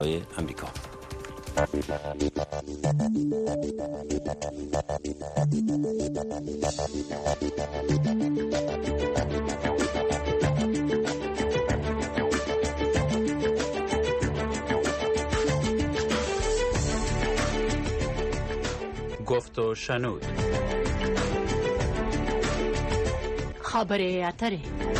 امریکا. گفت و شنود. خبر اتره.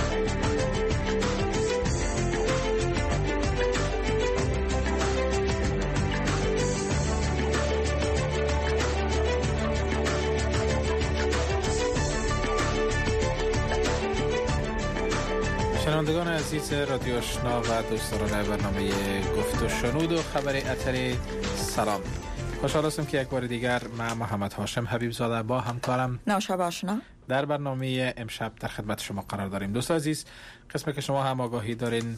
شنوندگان عزیز رادیو آشنا و دوستان برنامه گفت و شنود و خبر اتری، سلام. خوشحال هستم که یک بار دیگر من محمد هاشم حبیب زاده با همکارم نوشابه آشنا در برنامه امشب در خدمت شما قرار داریم. دوست عزیز، قسمی که شما هم آگاهی دارین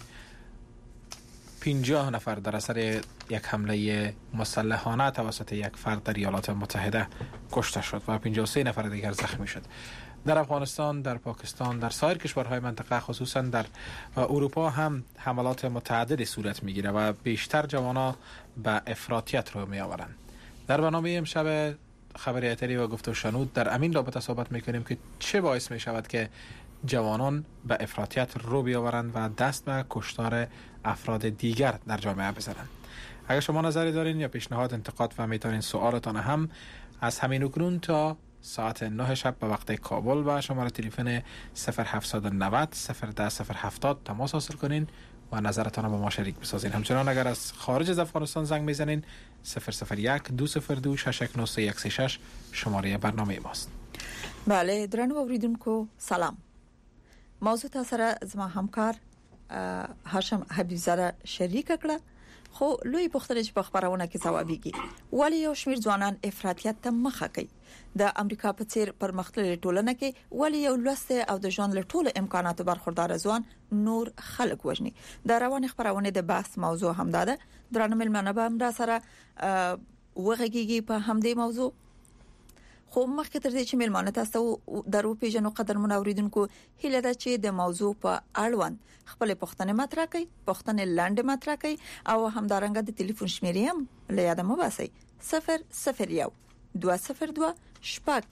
50 نفر در اثر یک حمله مسلحانه توسط یک فرد در ایالات متحده کشته شد و 53 نفر دیگر زخمی شد. در افغانستان، در پاکستان، در سایر کشورهای منطقه خصوصا در اروپا هم حملات متعددی صورت میگیره و بیشتر جوانا به افراطیت رو می آورند. در برنامه امشب خبر اتری و گفت و شنود در امین رابطه صحبت میکنیم که چه باعث می شود که جوانان به افراطیت رو بیاورند و دست به کشتار افراد دیگر در جامعه بزنند. اگر شما نظری دارین یا پیشنهاد، انتقاد و میتونین سوالتان هم از همین اکنون تا ساعت 9 شب به وقت کابل و شماره تلفن 0790 010 070 تماس حاصل کنین و نظرتان با ما شریک بسازین. همچنان اگر از خارج از افغانستان زنگ میزنین 001 202 693 شماره برنامه ماست. بله، درنو اوریدونکو سلام. موضوع تاسره زما همکار هاشم حبیب زاده شریک کړه، خو لوی پوښتنه چې په خبرونه کې ځوابيږي، ولی یو شمیر ځوانان افراطیت ته مخه کوي. د امریکا په څیر پرمختللې ټولنه کې ولی یو لسته او د ژوند له ټولو امکاناتو برخوردار ځوان نور خلک وژني. د روان خبرونه د بحث موضوع هم ده. درنو ملمنه به هم را سره وغږیږي په همدې موضوع. خو مخکې تر دې چې ملمانه تاسو درو پیژنو قدرمن اوریدونکو، هیله ده چې د موضوع په اړوند خپل پوښتنې مطرح کړئ، پوښتنې لاندې مطرح کړئ او همدارنګه د ټلیفون شمیرې هم له یاد مو باسئ 001 202 شپږ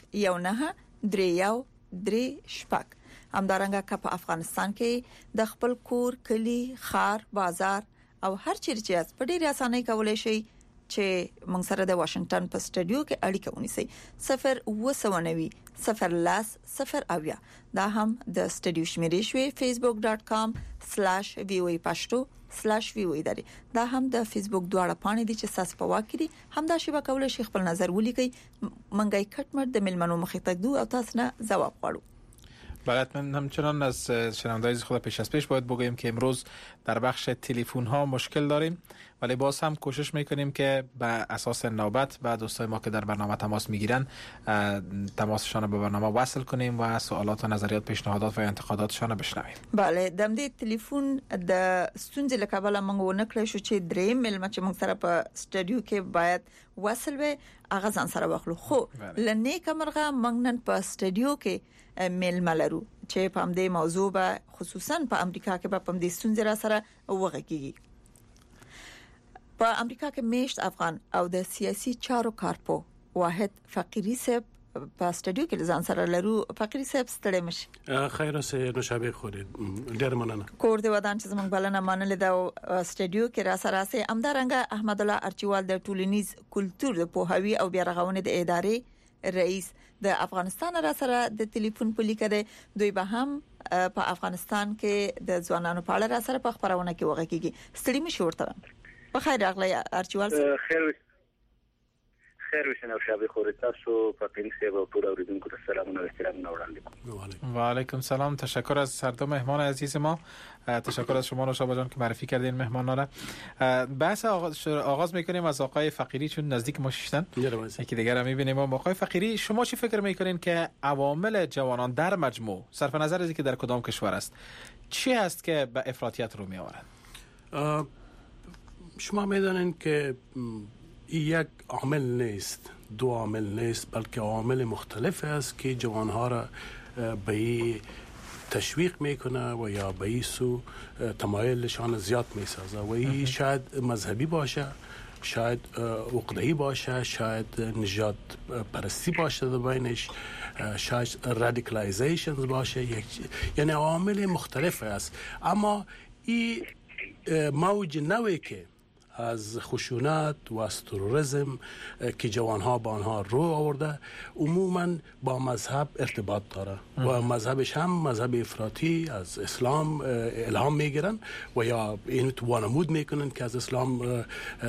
1931 شپږ. همدارنګه که په افغانستان کې د خپل کور، کلی، خار، بازار او هر چیرې چې په ډیره اسانۍ کولای شئ چې موږ سره د واشنگټن په سټډیو کې اړیکه ونیسئ 090 010 دا هم د سټډیو شمیرې شوي facebook.com/voa pashto/voa داري. دا هم د فیسبوک دواړه پاڼې دي چې تاسو په واکې دي، هم دا شی به کولای شي خپل نظر ولیکي. منګای کټمر د ملمنو مخې ته دو او تاسو نه جواب غواړو. بله، من همچنان از شنوندگان خود پیش از پیش باید بگوییم که امروز در بخش تلفن ها مشکل داریم، ولی باز هم کوشش میکنیم که به اساس نوبت بعد دوستای ما که در برنامه تماس میگیرن تماسشان به برنامه وصل کنیم و سوالات و نظریات، پیشنهادات و انتقاداتشان بشنویم. بله، د دې تلیفون د ستونزې له کبله موږ ونکړی شو چې درې ملمه چې موږ سره په سټډیو کې باید وصل وي هغه ځان سره واخلو. خو لنه کمرغه موږ نن په سټډیو کې ملمه لرو چې په همدې موضوع به خصوصا په امریکا کې په همدې ستونزې را سره وغږیږي. په امریکا کې میشت افغان او د سیاسي چارو کارپو واحد فقيري صاحب په سټډیو کې ځان سره لرو. فقيري صاحب ستړي مشي. خیر اوسه، نوشابه خورید، ډیر مننه. کور دی ودان چې زموږ بلنه منل د سټډیو کې را سره سي امدارنګ احمد الله ارچوال د ټولنیز کلچر د پوهاوی او بیا رغونې د ادارې رئیس د افغانستان را سره د ټلیفون په لیکه ده. دوی به هم په افغانستان کې د ځوانانو په اړه را سره په خبرونه کې وغږیږي. ستړي مشي ورته. په خیر راغلی ارچوال. خیر وشنه او شابه خوري تاسو فقيري صاحب او ټول اوریدونکو ته سلامونه او احترام وړاندې کوم. و علیکم سلام. تشکر از هر دو مهمان عزیز ما. تشکر از شما نوشابه جان که معرفی کردین مهمانا را. بحث آغاز میکنیم از آقای فقیری، چون نزدیک ما شدن یکی دیگر هم میبینیم. آقای فقیری، شما چی فکر میکنین که عوامل جوانان در مجموع صرف نظر از اینکه در کدام کشور است چی هست که به افراطیت رو میآورد؟ شما میدانید که یک عامل نیست، دو عامل نیست، بلکه عوامل مختلف است که جوانها را به تشویق میکنه و یا به این سو تمایلشان زیاد میسازه و این شاید مذهبی باشه، شاید عقده‌ای باشه، شاید نژاد پرستی باشه در بینش، شاید رادیکالایزیشن باشه، یعنی عوامل مختلف است. اما این موج نوی که از خشونت و از تروریسم که جوانها با آنها رو آورده عموما با مذهب ارتباط داره و مذهبش هم مذهب افراطی از اسلام الهام میگیرن و یا این وانمود میکنن که از اسلام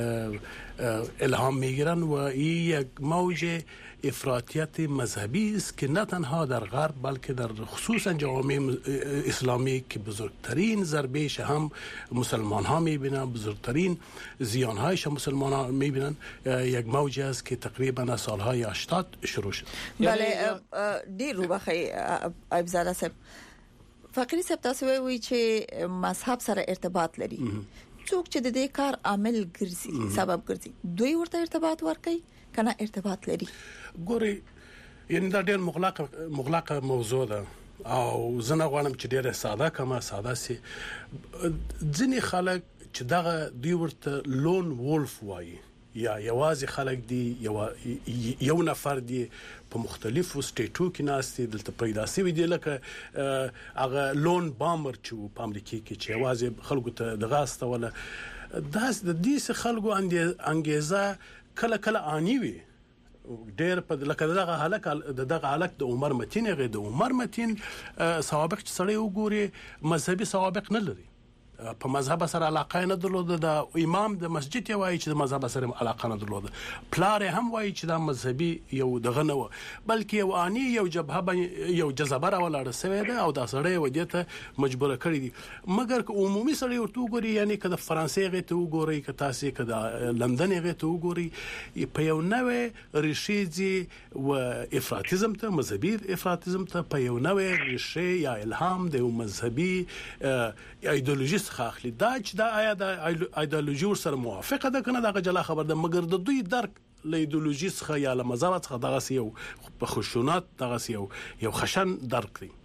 الهام میگیرن و این یک موج افراطیت مذهبی است که نه تنها در غرب بلکه در خصوصا جوامع اسلامی که بزرگترین ضربهش هم مسلمان ها میبینن، بزرگترین زیان هایش هم مسلمان ها میبینن، یک موج است که تقریبا از سالهای 80 شروع شد. بله دیر رو بخی ابزاده صاحب فقری صاحب تاسو وی چې مذهب سره ارتباط لري څوک چې د دې کار عامل ګرځي سبب ګرځي دوی ورته ارتباط ورکي کنه ارتباط لري ګوري یعنی دا ډېر مغلقه موضوع ده او زه نه غواړم چې ډېر ساده سي ځینې خلک چې دغه دوی ورته لون وولف وایي یا یوازې خلک دي یو نفر دي په مختلفو سټیټو کې ناستي دلته پیدا شوی دي لکه هغه لون بامر چې په امریکا کې چې یوازې خلکو ته دغه استوله داس د دې خلکو انګیزه کله اني وي ډېر په لکه دغه حالت د عمر متین سوابق چې سړی وګوري مذهبي سوابق نه لري، په مذهب سره علاقه نه درلوده، د امام د مسجد وایي چې د مذهب سره علاقه نه درلوده، پلار هم وایي چې د مذهبي یو دغه نه و بلکې یو اني یو جبهه یو جذبه راولاړه سوی ده او د سړی ودیته مجبور کړی دي. مګر که عمومي سړی ورته وګوري یعنی که د فرانسې غته وګوري که تاسو که د لندن غته وګوري په یو نوې ریشيزي و افراطیزم ته مذهبي افراطیزم ته په یو نوې ریشي یا الهام د مذهبي ایدئولوژي خاخلی دا چې دا آیا د ایدئولوژي سره موافقه ده کنه دا جلا خبر ده، مګر د دوی درک له ایدئولوژي څخه یا له مذهب څخه دغه یو په خشونت دغه یو خشن درک دی.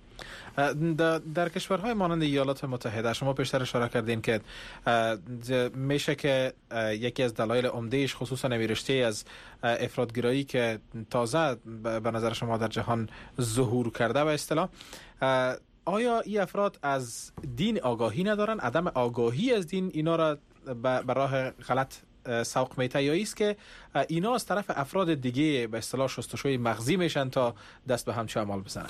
در کشورهای مانند ایالات متحده شما پیشتر اشاره کردین که میشه که یکی از دلایل عمدهش خصوصا نویرشته از افراطگرایی که تازه به نظر شما در جهان ظهور کرده به اصطلاح، آیا این افراد از دین آگاهی ندارن؟ عدم آگاهی از دین اینا را به راه غلط سوق میته یا است که اینا از طرف افراد دیگه به اصطلاح شستشوی مغزی میشن تا دست به همچه عمل بزنن؟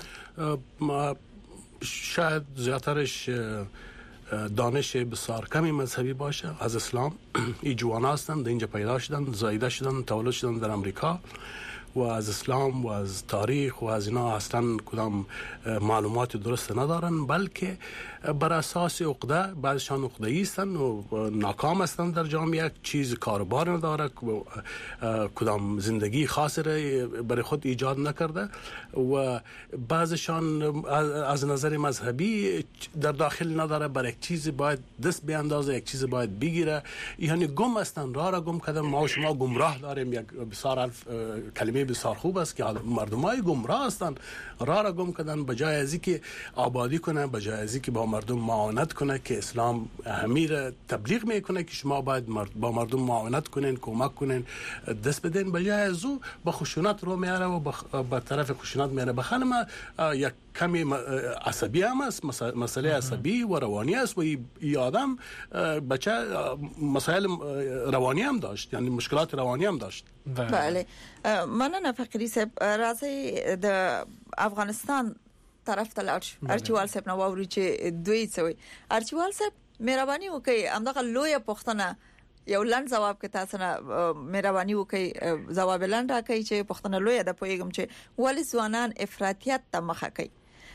شاید زیادترش دانش بسیار کمی مذهبی باشه از اسلام. این جوان هستند اینجا پیدا شدن، زایده شدن، تولد شدن در امریکا و از اسلام و از تاریخ و از اینا اصلا کدام معلومات درست ندارن، بلکه بر اساس عقده، بعضشان عقده‌ای هستند و ناکام هستند در جامعه، یک چیز کاروبار نداره، کدام زندگی خاصی را برای خود ایجاد نکرده و بعضشان از نظر مذهبی در داخل نداره، بر یک چیز باید دست بیاندازه، یک چیز باید بگیره، یعنی گم هستند، راه را گم کردن. ما و شما گمراه داریم، یک بسیار کلمه بسیار خوب است که مردمای گمراه هستند، راه را گم کردن، بجای از اینکه آبادی کنه، بجای از اینکه با مردم معاونت کنه که اسلام همیر تبلیغ میکنه که شما باید با مردم معاونت کنین، کمک کنین، دست بدین، بجای از او با خشونت رو میاره و با طرف خشونت میاره. بخاطر ما یک کمی عصبی هم است، مسئله عصبی و روانی است و این آدم بچه مسائل روانی هم داشت، یعنی مشکلات روانی هم داشت. بله مننه فقری صاحب. راځي د افغانستان طرف ته لاړ شو. ارچیوال صاحب نو ووري چې دوی څوي. ارچیوال صاحب مهرباني وکړئ همدغه لویه پوښتنه یو لند جواب کې تاسو نه مهرباني وکړئ جواب لند راکړئ چې پوښتنه لویه ده پوهیږم چې ولې ځوانان افراطیت ته مخه کوي.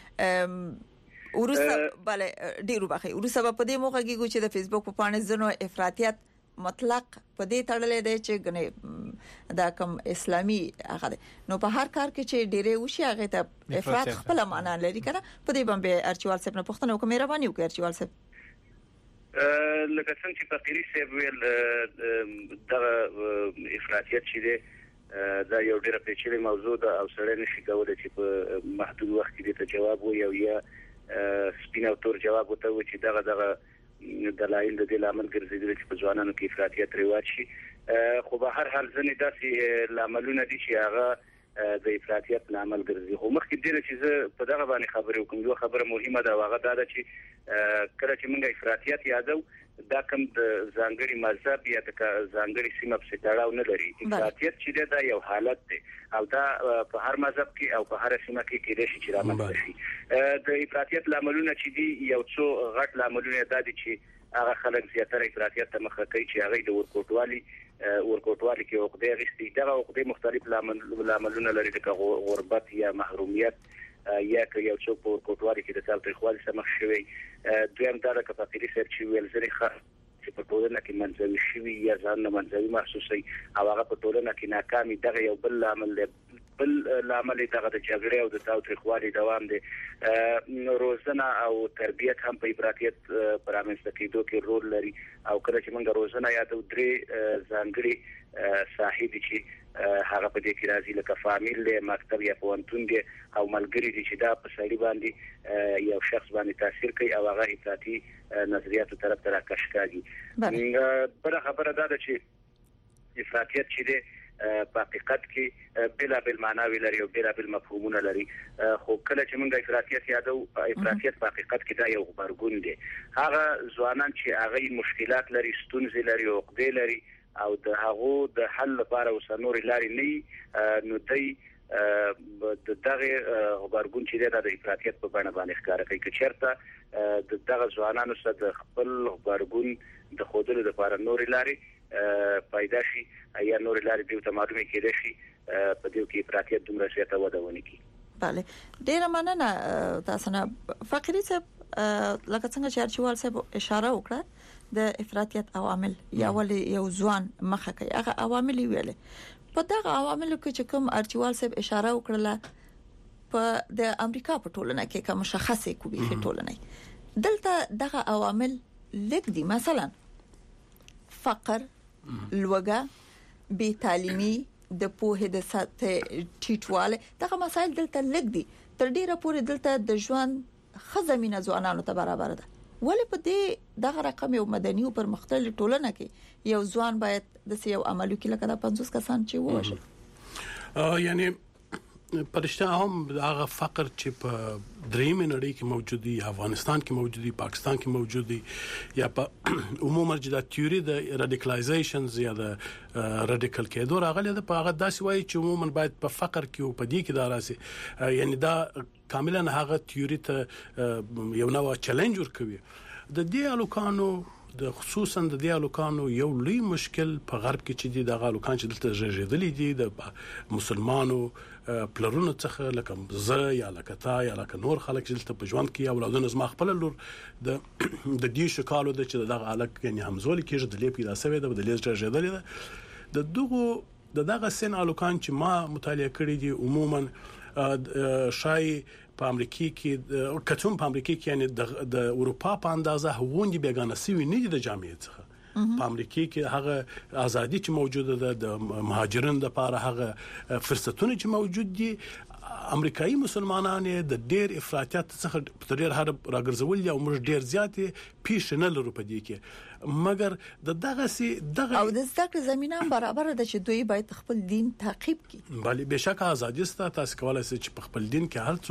ورسره bale ډیرو بخي ورسره په دې موخه کې چې د فیسبوک په پاڼې زنو افراطیت مطلق په دې تړلې دی چې غني دا کوم اسلامي هغه نو په هر کار کې چې ډیره وشي هغه ته افراط خپل معنا لري کنه. په دې باندې ارچیوال صاحب نه پوښتنه وکړه، مهرباني وکړئ ارچیوال صاحب. لکه څنګه چې فقيري صاحب ویل دا افراطیت چې دی دا یو ډېر پیچلې موضوع ده او سره نشي کولای چې په محدود وخت کې ته جواب وي او یا سپین او تور جواب وته و چې دغه دلایل د دې لامل ګرځیدل چې په ځوانانو کې افراطیت رواج شي خو به هر حال ځنې داسې لاملونه دي چې هغه د افراطیت لامل ګرځي خو مخکې دې چې زه په دغه باندې خبرې وکم یو خبره مهمه ده هغه دا ده چې کله چې موږ افراطیت یادو دا کوم د ځانګړي مذهب یا د ځانګړي سیمه په تړاو نه لري افراطیت چې دا یو حالت دی او دا په هر مذهب کې او په هر سیمه کې کېدای شي چې رامنځته شي د افراطیت لاملونه چې دي یو څو غټ لاملونه دا دي چې هغه خلک زیاتره افراطیت ته مخه کوي چې هغه د ورکوټوالي کې عقده غشتي دغه عقده مختلف لاملونه لري د غربت یا محرومیت یا که یو څوک په ورکوټوالي کې د تاوتریخوالي سره مخ شوی دویم دا د کفاقري سره چې ویل زری چې په ټولنه کې منځوي شوی یا ځان منځوي محسوسي او هغه په ټولنه کې ناکامي دغه یو بل لامل دغه د جګړې او د تاوتریخوالي دوام دی روزنه او تربیت هم په افراطیت پرامنځته کېدو کې رول لري او کله چې موږ روزنه یادو درې ځانګړي ساحې دي چې هغه په دې کې راځي لکه فامیل له مکتب یا پوهنتون دي او ملګری دي چې دا په سړي باندې یو شخص باندې تاثیر کوي او هغه افراطي نظریاتو طرف ته راکش کوي بل خبره دا ده چې افراطیت چې دی په حقیقت کې بلا بل معناوي لري او بلا بل مفهومونه لري خو کله چې موږ افراطیت یادو افراطیت په حقیقت کې دا یو غبرګون دی هغه ځوانان چې هغه مشکلات لري ستونزې لري او عقدې لري او د هغه د حل لپاره وسنوري لاري نه نو دی د دغه غبرګون چې د افراطیت په بڼه باندې ښکار کوي چې چیرته د دغه ځوانانو سره د خپل غبرګون د خودلو لپاره نوري لاري پیدا شي یا نور لارې دیو ته معلومه کېده شي په دې کې افراطیت دومره زیاته وده ونه کی. بله ډیر مننه تاسو نه فقری صاحب لکه څنګه چې ارچوال صاحب اشاره وکړه د افراطیت عوامل یا ولې یو ځوان مخه کوي هغه عوامل ویلې په دغه عواملو کې چې کوم ارچوال صاحب اشاره وکړه په د امریکا په ټولنه کې کوم مشخصه کوي په ټولنه دلته دغه عوامل لګ دي مثلا فقر لوګه بې تعلیمي د پوهې د سطح ټیټواله دغه مسایل دلته لګ دي تر ډیره پورې دلته د ژوند خزمینه ځوانانو ته برابر ده ولې په دې دغه رقم یو مدني او پرمختللي ټولنه کې یو ځوان باید د سیو عملو کې لکه 50 کسان چې ووشل یعنی پرشته هم هغه فقر چې په درېم نړۍ کې موجود دي افغانستان کې موجود دي پاکستان کې موجود دي یا په عموما چې د تیوري د رادیکالایزیشنز یا د رادیکال کېدو راغلي د په هغه داسې وایي چې عموما باید په فقر کې او په دې کې دا راسي یعنی دا کاملا هغه تیوري ته یو نوع چیلنج ورکوي د دې الوکانو د خصوصا د دې الوکانو یو لوی مشکل په غرب کې چې د الوکان چې دلته ژغېدلې دي د مسلمانانو پلرونو څخه لکه زه یا لکه تا یا لکه نور خلک چې دلته په ژوند کې اولادونه زما خپل لور د دې شکالو د چې دغه الک یعنی همزول کېږي د لیپی دا سوي د لیز ژغېدلې د دغه سن الوکان چې ما مطالعه کړی دي عموما شای په امریکا کې کتون په امریکا کې یعنی د اروپا په اندازه هوندي بیگانه سوي نه دي د جامعې څخه په امریکا کې هغه ازادي چې موجوده ده د مهاجرینو لپاره هغه فرصتونه چې موجود دي امریکایي مسلمانان د ډېر افراطیت څخه ډېر هر راګرځول او موږ ډېر زیاتې پیښ نه لرو په دې کې مګر دغه او د ذکر زمينه برابر ده چې دوی باید خپل دین تعقیب کړي بله بشکه ازادي ست تاسو کولای شئ چې په خپل دین کې هر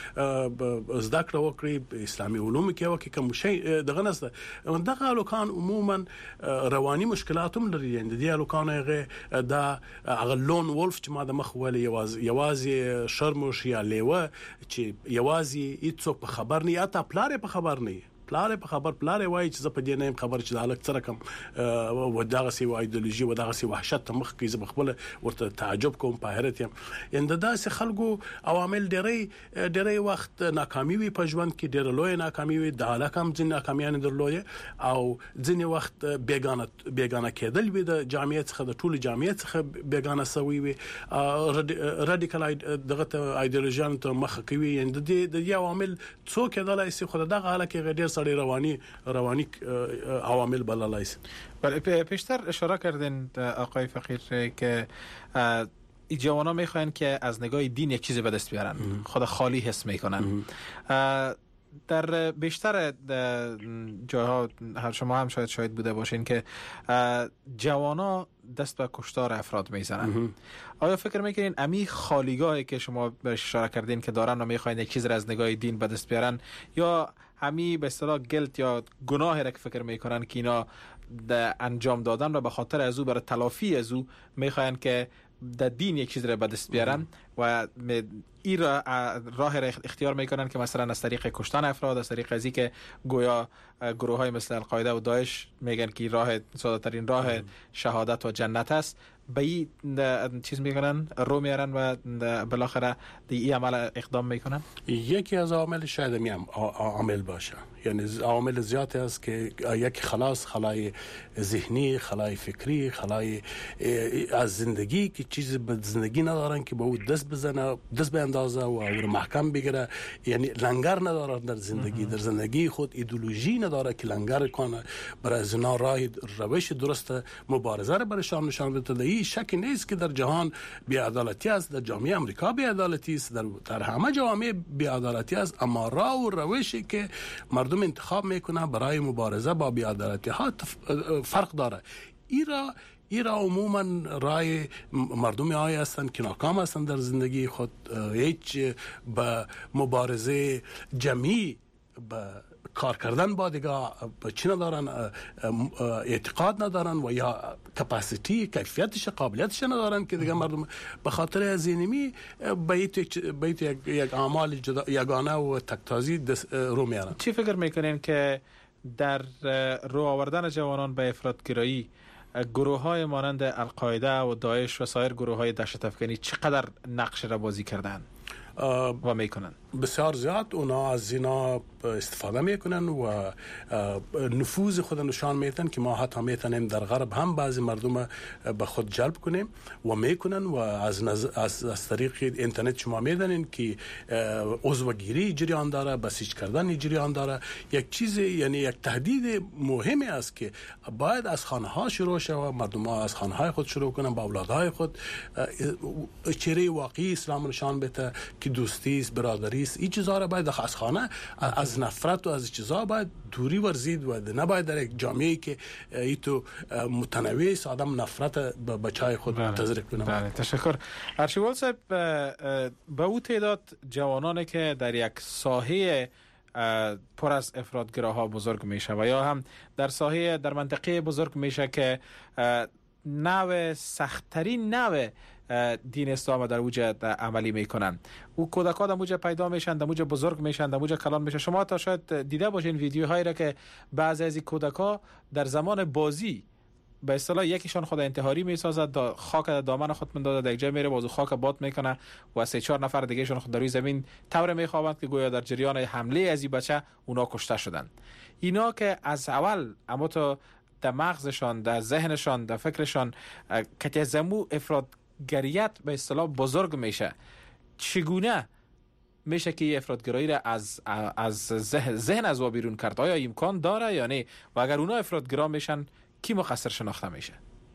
څونه ذکر وکړي اسلامي علوم کې وکړي کوم شی دغه نسته دغه الوکان عموما رواني مشکلات هم لري د دې الوکان هغه د لون وولف چې ما د مخ ولې یوازې شرموش یا لیوه چې یوازې هیڅ په خبر نه یا تا پلار په خبر نه پلار په خبر پلار وایي چې زه په دې نه خبر چې د الک سره کوم و دغه سی ایدئولوژي و دغه سی وحشت مخ کې زه خپل ورته تعجب کوم په حیرت یم ان داسې خلکو عوامل ډېری وخت ناکامي وي په ژوند کې ډېر لوی ناکامي وي د الک هم ځین ناکامیان درلوي او ځین وخت بیگانه کېدل وي د جامعیت څخه د ټولو جامعیت څخه بیگانه سوي وي رادیکال دغه ایدئولوژیان ته مخ کوي ان د دې عوامل څوک کېدلای شي خو دغه الک ډېر سړی روانی عوامل بللای است. بله پیشتر اشاره کردین آقای فقیر که جوانان میخواین که از نگاه دین یک چیزی به دست بیارن خود خالی حس میکنن در بیشتر جاها شما هم شاید بوده باشین که جوانا دست به کشتار افراد میزنن. آیا فکر میکنین امی خالیگاهی که شما بهش اشاره کردین که دارن و میخواین یک چیز را از نگاه دین به دست بیارن، یا همی به اصطلاح گلت یا گناهی را که فکر میکنن که اینا انجام دادن و به خاطر از او برای تلافی از او میخواین که در دین یک چیز را به دست بیارن و این راه را اختیار میکنن که مثلا از طریق کشتن افراد، از طریق ازی که گویا گروه های مثل القاعده و داعش میگن که راه ساده ترین راه شهادت و جنت است، به این چیز میکنن رو میارن و بالاخره این عمل اقدام میکنن. یکی از عوامل شاید هم عامل باشه، یعنی عوامل زیادی است که یک خلای ذهنی، خلای فکری، خلای از زندگی که چیزی به زندگی ندارن که به او دست بزنه، دست به اندازه و او محکم بگیره، یعنی لنگر ندارن در زندگی. در زندگی خود ایدئولوژی نداره که لنگر کنه برای از اینا راه روش درست مبارزه را برشان نشان بده. این شکی نیست که در جهان بی‌عدالتی است، در جامعه امریکا بی‌عدالتی است، در همه جوامع بی‌عدالتی است، اما راه و روشی که مردم انتخاب میکنه برای مبارزه با بی‌عدالتی ها فرق داره. ایرا عموما رای مردم های هستند که ناکام هستند در زندگی خود، هیچ به مبارزه جمعی به کار کردن با دیگه چی ندارن، اعتقاد ندارن و یا کپاسیتی کیفیتش قابلیتش ندارن که دیگه مردم به خاطر از اینمی به یک اعمال یگانه و تکتازی رو میارن. چی فکر میکنین که در رو آوردن جوانان به افراطگرایی گروه های مانند القاعده و داعش و سایر گروه های دهشت افکنی چقدر نقش را بازی کردن و میکنن؟ بسیار زیاد اونا از اینا استفاده میکنن و نفوذ خود نشان میدن که ما حتی میتونیم در غرب هم بعضی مردم به خود جلب کنیم و میکنن و از طریق اینترنت شما میدونین که عضوگیری جریان داره، بسیج کردن جریان داره. یک چیز یعنی یک تهدید مهمی است که باید از خانه ها شروع شود، مردم ها از خانه های خود شروع کنن، با اولادهای خود چهره واقعی اسلام نشان بده که دوستی است، برادری است. این چیزها را باید از خانه، از نفرت و از چیزها باید دوری ورزید و نباید در یک جامعه‌ای که ایتو متنوع است آدم نفرت به بچهای خود تزریق کنه. بله، تشکر. ارشیوال صاحب، به او تعداد جوانانی که در یک ساحه پر از افراطگراها بزرگ میشه و یا هم در ساحه در منطقه بزرگ میشه که نوع سخت‌ترین نوع دین اسلام در اوج عملی میکنن، او کودکان در اوج پیدا میشن، در اوج بزرگ میشن، در اوج کلان میشن. شما تا شاید دیده باشین ویدیوهایی را که بعضی از این کودکان در زمان بازی به اصطلاح یکیشان خود انتحاری میسازد، خاک در دامن خود میندازه، در یک جای میره بازو خاک باد میکنه و 3-4 نفر دیگه شون خود در روی زمین طور میخوابند که گویا در جریان حمله از این بچه اونا کشته شدن. اینا که از اول اما تو در مغزشان، در ذهنشان، در فکرشان که زمو افراطگریت به اصطلاح بزرگ میشه، چگونه میشه که این افراطگرایی را از ذهن از او بیرون کرد؟ آیا امکان داره یا نه؟ و اگر اونا افراطگرا میشن کی مقصر شناخته میشه؟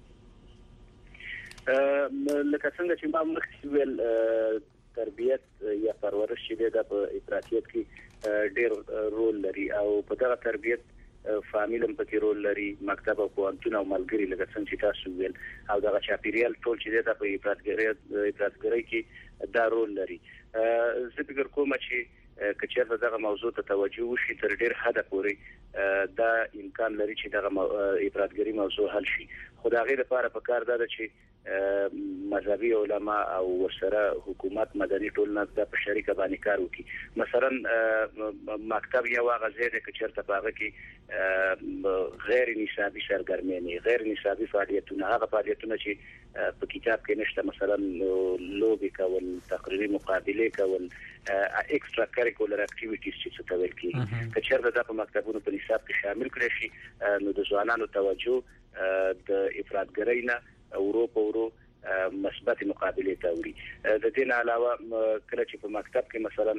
لکه څنګه چې ما مخکې ویل، تربیت یا پرورش چې د افراطیت کې ډېر رول لري او په دغه تربیت فامیل هم پکې رول لري، مکتب او پوهنتون او ملګري لکه څنګه چې تاسو ویل، او دغه چاپیریال ټول چې د افراطګرۍ کې دا رول لري. زه فکر کوم چې کچېرته دغه موضوع ته توجه وشي تر ډېر حده پورې دا امکان لري چې دغه افراطګرۍ موضوع حل شي. خو دا غیر لپاره پکار ده چې مذهبي علما او ورسره حکومت مدني ټولنه د په شریکه باندې کار وکړي. مثلا مکتب یو هغه ځای دی چې چېرته په هغه کې غیر نصابي سرګرمي، غیر نصابي فعالیتونه، هغه فعالیتونه چې په کتاب کې نشته، مثلا لوبي کول، تقریري مقابله کول، ایکسترا کریکولر اکټیویټیز چې څه ته ویل کېږي، که چېرته دا په مکتبونو په نصاب کې شامل کړي شي نو د ځوانانو توجه د افراطګرۍ نه ورو مثبت مقابله ته وړي. د دې نه علاوه کله چې په مکتب کې مثلا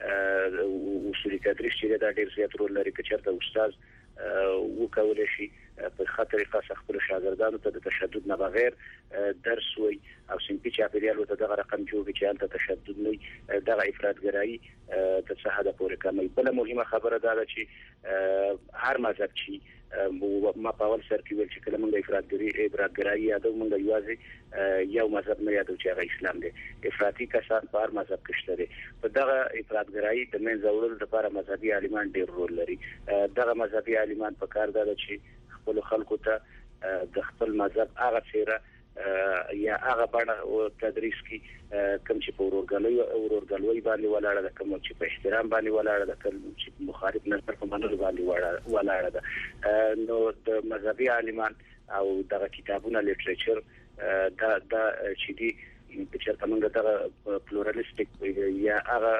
اصولي تدریس چې دا ډېر زیات رول لري، که چېرته استاد وکولای شي په خطرې خپل شاګردانو ته د تشدد نه بغیر درس وي او سنتي چاپیریال ته دغه رقم جوړ چې حالت تشدد نه دغه افراطګرایي د څه حد پورې کموي. بل مهمه خبره ده چې هر مذهب چې ما په اول سر کې ویل چې کله موږ افراطګرایي یادو موږ یوازې یو مذهب نه یادو چې هغه اسلام دی. افراطي کسان په هر مذهب کې شته دي. په دغه افراطګرایي د منځه وړلو لپاره مذهبي عالمان ډېر رول لري. دغه مذهبي عالمان په کار ده چې خپل خلکو ته د خپل مذهب هغه څیره یا هغه باندې تدریس کی کوم چې په ورورګلوي باندې ولاړه ده، کوم چې په احترام باندې ولاړه ده، کوم چې مخالف نظر په منلو باندې ولاړه ده. نو د مذهبي عالمان او دغه کتابونه لیټریچر دا چې دي چې څنګه دغه پلورالستیک یا هغه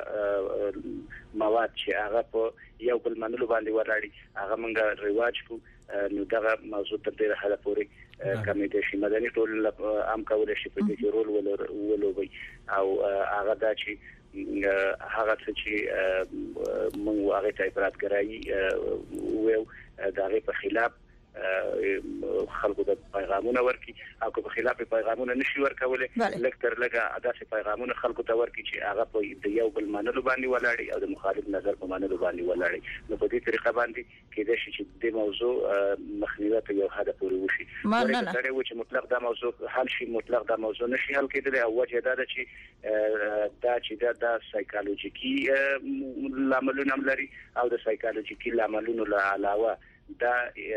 مواد چې هغه په یو بل منلو باندې ولاړی هغه موږ رواج کو. نو دغه موضوع تر ډیره حد پورې کمیټه شي مدني ټول عام کول شي په دې رول ولوي او هغه دا چې هغه چې موږ هغه ته افراطګرایي وو دغه په خلاف خلکو د پیغامونه ورکي او په خلاف پیغامونه نشي ورکولای لکتر لګه داسې پیغامونه خلکو ته ورکي چې هغه په د یو بل منلو باندې ولاړی او د مخالف نظر په منلو باندې ولاړی. نو په دې طریقه باندې کېدای شي چې د موضوع مخنیوي ته یو حد پورې وشي. دا و چې مطلق دا موضوع حل شي، مطلق دا موضوع نشي حل کېدلی او وجه دا ده چې دا سایکولوژیکي لاملونه لري او د سایکولوژیکي لاملونو علاوه دا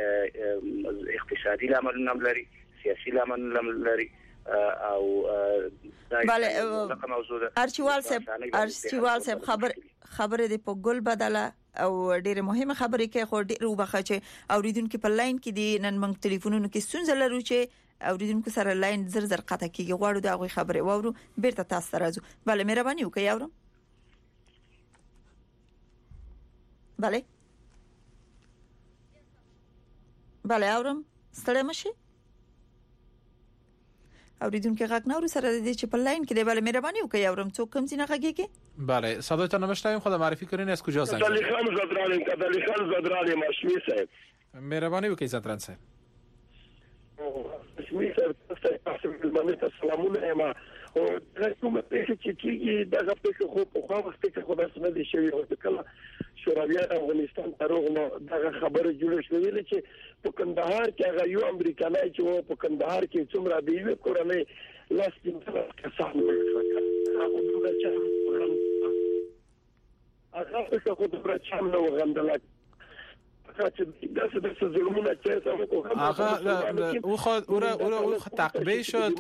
اقتصادي لاملونه لري، سیاسي لاملونه لري او بله ارچیوال صاحب خبره د په ګل بدله او ډیره مهمه خبره کې خو ډیره وبخښه چې اوریدونکو په لاین کې دي. نن موږ ټلیفونونو کې ستونزه لرو چې اوریدونکو سره لاین زر قطع کیږي. غواړو دا غوي خبره وورو بیرته تاسو ته راځو. بله مهرباني وکړئ اورم. بله اورم ستړی مشي اوریدونکو غږ نورو سره د دې چې په لاین کې دی. بله مهرباني وکړئ اورم څوک کوم ځینه غږیږي. بله صدایتان نمیشنویم. خود معرفی کنین از کجا زنگ زدید؟ علی خان زدرانی ماشمی صاحب. مهربانی وکړئ زدران صاحب. ماشمی صاحب تاسو سلامونه ما او کومه پیښه چې کیږي دغه پیښه خو په خو وخت کې خو داسې نه دي شوی او کله شورویان افغانستان ته روغنه دغه خبره جوړه شوې چې په کندهار کې هغه یو امریکایي چې په کندهار کې څومره دی یو کورنۍ لاس پینځه کسان هغه خو د پرچام نو غندل او تعقیب شد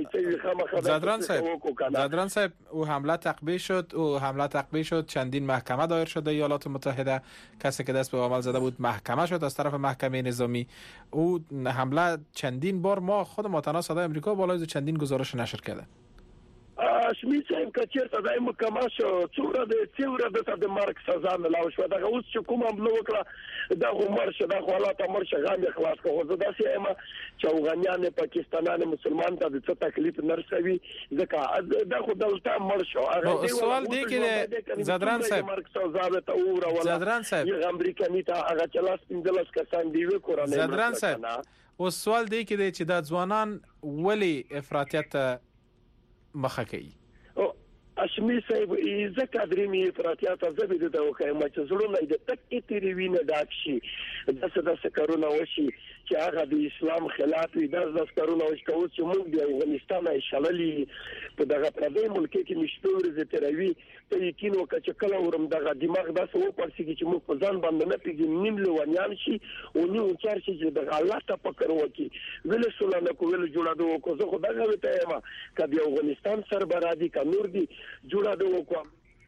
زدران صاحب او حمله تعقیب شد چندین محکمه دایر شد در ایالات متحده. کسی که دست به عمل زده بود محکمه شد از طرف محکمه نظامی. او حمله چندین بار ما خود متنا صدای امریکا بالای چندین گزارش نشر کرده. شمی صاحب کچېرته دای محکمه شو څوره د مرګ سزا ملاو شو. دا اوس چې کوم عمل وکړه دا عمر شه دا حالات عمر شه غام خلاص کوو. زه دا سیم چې افغانان پاکستانان مسلمان ته د څه تکلیف نرسوي ځکه دا خو دلته مر شو. سوال دی کې زدران صاحب مرګ سزا ته وره زدران صاحب یو امریکایي ته هغه چلاس پندلس کسان دی وکړه. زدران صاحب او سوال دی کې چې د ځوانان ولی افراطیت مخه کوي. اشمی صاحب ځکه درې می افراطیات زبېده د وکړم چې زړونه د تک ایتریوینه ډاک شي داسې کارونه وشي چې هغه د اسلام خلاف دي. داسې کارونه وشي چې موږ د افغانستان ایشللی په دغه پردې ملک کې نشته ورزه تروي ته یقین وکړه چې کله ورم دغه دماغ داسې و پرسي چې موږ په ځان باندې نه پیږي نیم لونیان شي او نو چار شي چې د الله ته فکر وکړي ویل سولانه کو ویل جوړه کو زه خدای ته ما کدی افغانستان سربرادي کا نور دي جوړه دو کو.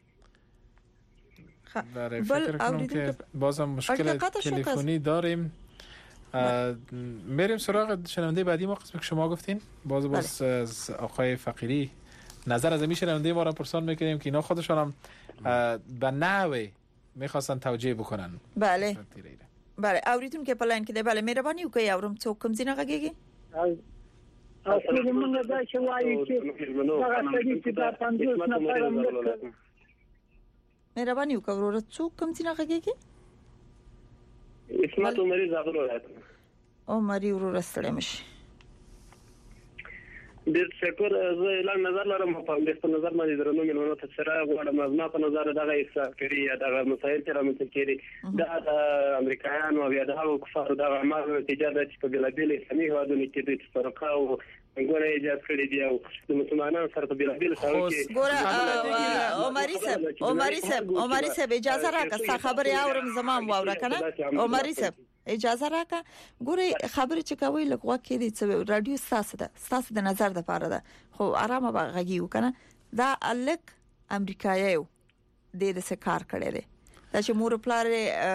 بله فکر کنم که بازم مشکل تلفنی داریم. میریم سراغ شنونده بعدی ما قسم که شما گفتین. باز از آقای فقیری نظر از این شنونده ما را پرسان میکنیم که اینا خودشان هم به نحوی میخواستن توجیه بکنن. بله اوریدون که پلاین که ده. بله مهربانی وکړئ اورم څوک کوم ځینه غږیږي. اصل موږ دا چې وایي چې هغه سړي چې دا 50 نفر مهرباني وکړئ ورور څوک کوم ځینه غږیږي. اسمت عمری زاغلو راته عمري ورور ستړي مشي. ډېر شکر. زه اعلان نظر لرم په خپل نظر باندې درنو مینونو ته سره غواړم ما په نظر دغه اقتصادي یا دغه مسایل چې رامنځته کړي د امریکایانو او یا د کفارو دغه عمل نتیجه ده چې په بلابل اسلامي هیوادونو کې د تفرقه او ګوره ایجاد کړی دی او د مسلمانانو سره په بلابل سره کې ګوره عمري صاحب اجازه راکړه خبري اورم زمام واوره کنه عمري صاحب اجازه راکړه ګوره خبرې چې کوي لکه واکې دي چې رادیو ستاسو د نظر د پاره ده خو آرامه باغږي وکنه دا الک امریکایو د دې کار کړی دی دا چې مور پلار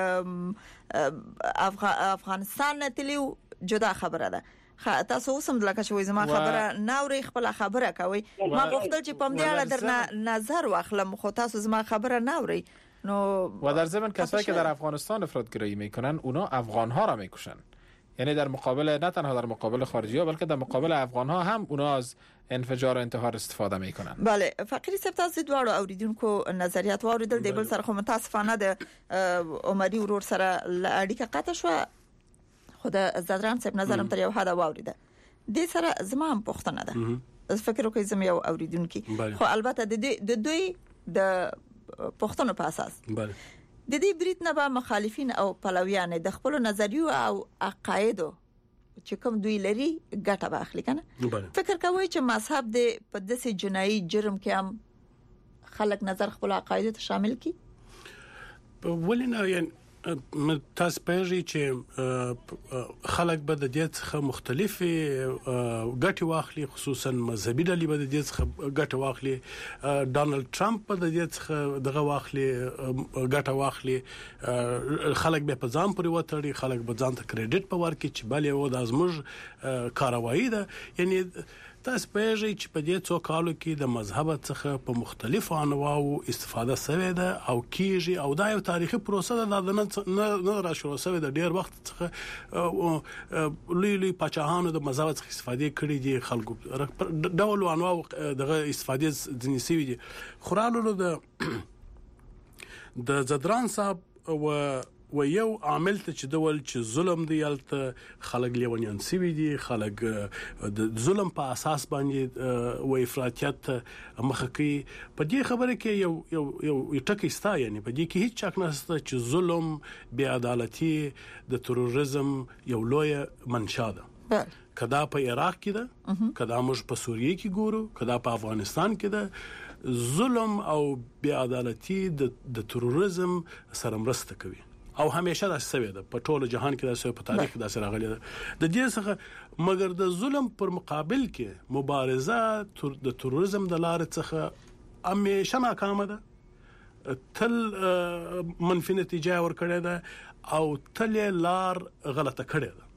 افغانستان نه تلیو جدا خبره ده تاسو سم لکه چې زما خبره ناوري خپل خبره کوي ما غوښتل چې په دې اړه در نظر واخلم خو تاسو زما خبره ناوري نو و در ضمن کسایی که در افغانستان افراطگرایی میکنن اونا افغان ها را میکشن، یعنی در مقابل نه تنها در مقابل خارجی ها بلکه در مقابل افغان ها هم اونا از انفجار و انتحار استفاده میکنن. بله فقیری صاحب تاسو دواړو اوریدونکو نظریات واوریدل د بل سره خو متاسفانه د عمري ورور سره اړیکه قطع شو. خدا زدران صاحب نظرم تر یو حد واوریده د سره زما هم پوښتنه ده فکر وکړم زم یو اوریدونکو خو البته د دوی د پښتون په اساس بله د دې بریټ نه به مخالفین او پلویان د خپل نظریو او عقایدو چې کوم دوی لري ګټه واخلي کنه فکر کوي چې مذهب د په داسې جنایي جرم کې هم خلک نظر خپل عقاید ته شامل کی ولنه یعنی تاسو پېژې چې خلک به د دې څخه مختلفي ګټې واخلي خصوصا مذهبي ډلې به د دې څخه ګټه واخلي. ډانلډ ټرمپ به د دې څخه دغه واخلي ګټه واخلي. خلک به په ځان پورې وتړي، خلک به ځان ته کریډټ په ورکړي چې بل یو د ازموږ کاروایی ده. یعنی تاسو پېژې چې په دې څو کالو کې د مذهب څخه په مختلفو انواعو استفاده شوه ده او کیږي او دا یو تاریخي پروسه ده نه را شروع شوه د ډیر وخت څخه لوی پاچاهانو د مذهب څخه استفاده کړې دي. خلکو ډول انواع دغه استفاده ځنی سوي دي. خورالو د زدران صاحب و یو عامل ته چې دول چې ظلم دی یالته خلک لیونیان سوي دي، خلک د ظلم په اساس باندې و افراطیت مخه کوي. په دې خبره کې یو ټکی ستا یعنی په دې کې هیڅ چاک نشته چې ظلم بی عدالتي د تروریزم یو لوی منشا ده. کدا په عراق کې ده، کدا موږ په سوریه کې ګورو، کدا په افغانستان کې ده، ظلم او بی عدالتي د تروریزم سره مرسته کوي او همیشه دا سوي ده په ټولو جهان کې دا سوي په تاریخ دا سره غلي ده. د دې څخه مګر د ظلم پر مقابل کې مبارزه د تروریزم د لارې څخه همیشه ناکامه ده، تل منفي نتیجه ورکړې ده او تل لار غلطه کړې ده.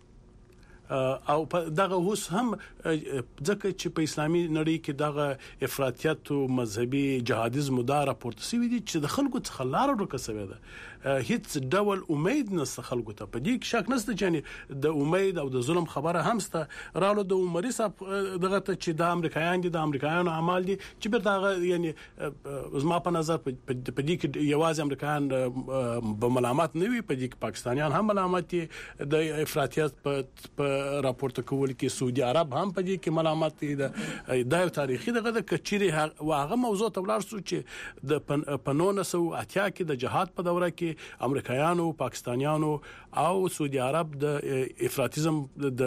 او دغه اوس هم ځکه چې په اسلامي نړۍ کې دغه افراطیت او مذهبي جهادیزم دا راپورته شوی دي چې د خلکو څخه لار ورکوي ده. هیڅ ډول امید نشته خلکو ته. په دې کې شک نشته چې د امید او د ظلم خبره همسته رالو د عمري صاحب دغه ته چې د امریکایان دي، د امریکایانو اعمال دي چې به دغه یعنی زما په نظر په دې کې یوازې امریکایان به ملامت نه وي، په دې کې پاکستانیان هم ملامت دي. د افراطیت په راپورته کول کې سعودي عرب هم په دې کې ملامت دي. دا یو تاریخي دغه د کچيري واغه موضوع ته ولر سو چې د 1980 کې د جهاد په دوره کې امریکایانو، پاکستانیانو او سعودي عرب د افراطیزم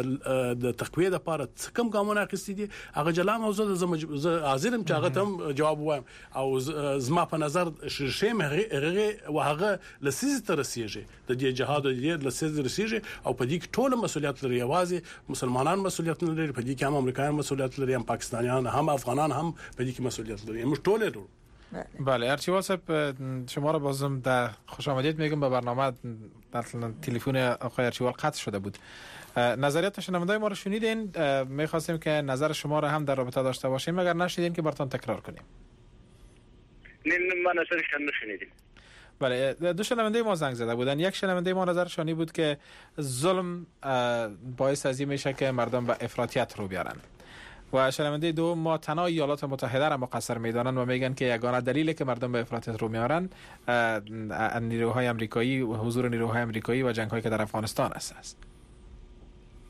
د تقویه لپاره کوم ګامونه اخیستي دي. هغه جلا موضوع د حاضرم چې هغه ته جواب وایم او زما په نظر شیم هغه وهغه لسیز ترسیږي د دې جهاد د لسیز رسیږي او په دې کې ټول مسولیت لري. یوازې مسلمانان مسولیت لري، په دې کې هم امریکایان مسولیت لري، هم پاکستانیان هم افغانان هم په دې کې مسولیت لري. موږ ټول لرو. بله ارچیوال صاحب شما را بازم در خوش آمدید میگم به برنامه. در تلفن آقای ارچیوال قطع شده بود. نظریات شنوندگان ما رو شنیدین، میخواستیم که نظر شما را هم در رابطه داشته باشیم، اگر نشنیدین که براتون تکرار کنیم. نه من اصلا نشنیدیم. بله دو شنونده ما زنگ زده بودن. یک شنونده ما نظرشانی بود که ظلم باعث از این میشه که مردم به افراطیت رو بیارن و شنونده دو ما تنها ایالات متحده را مقصر میدانند و میگن که یگانه دلیلی که مردم به افراطیت رو میارن نیروهای آمریکایی و حضور نیروهای آمریکایی و جنگ‌هایی که در افغانستان است.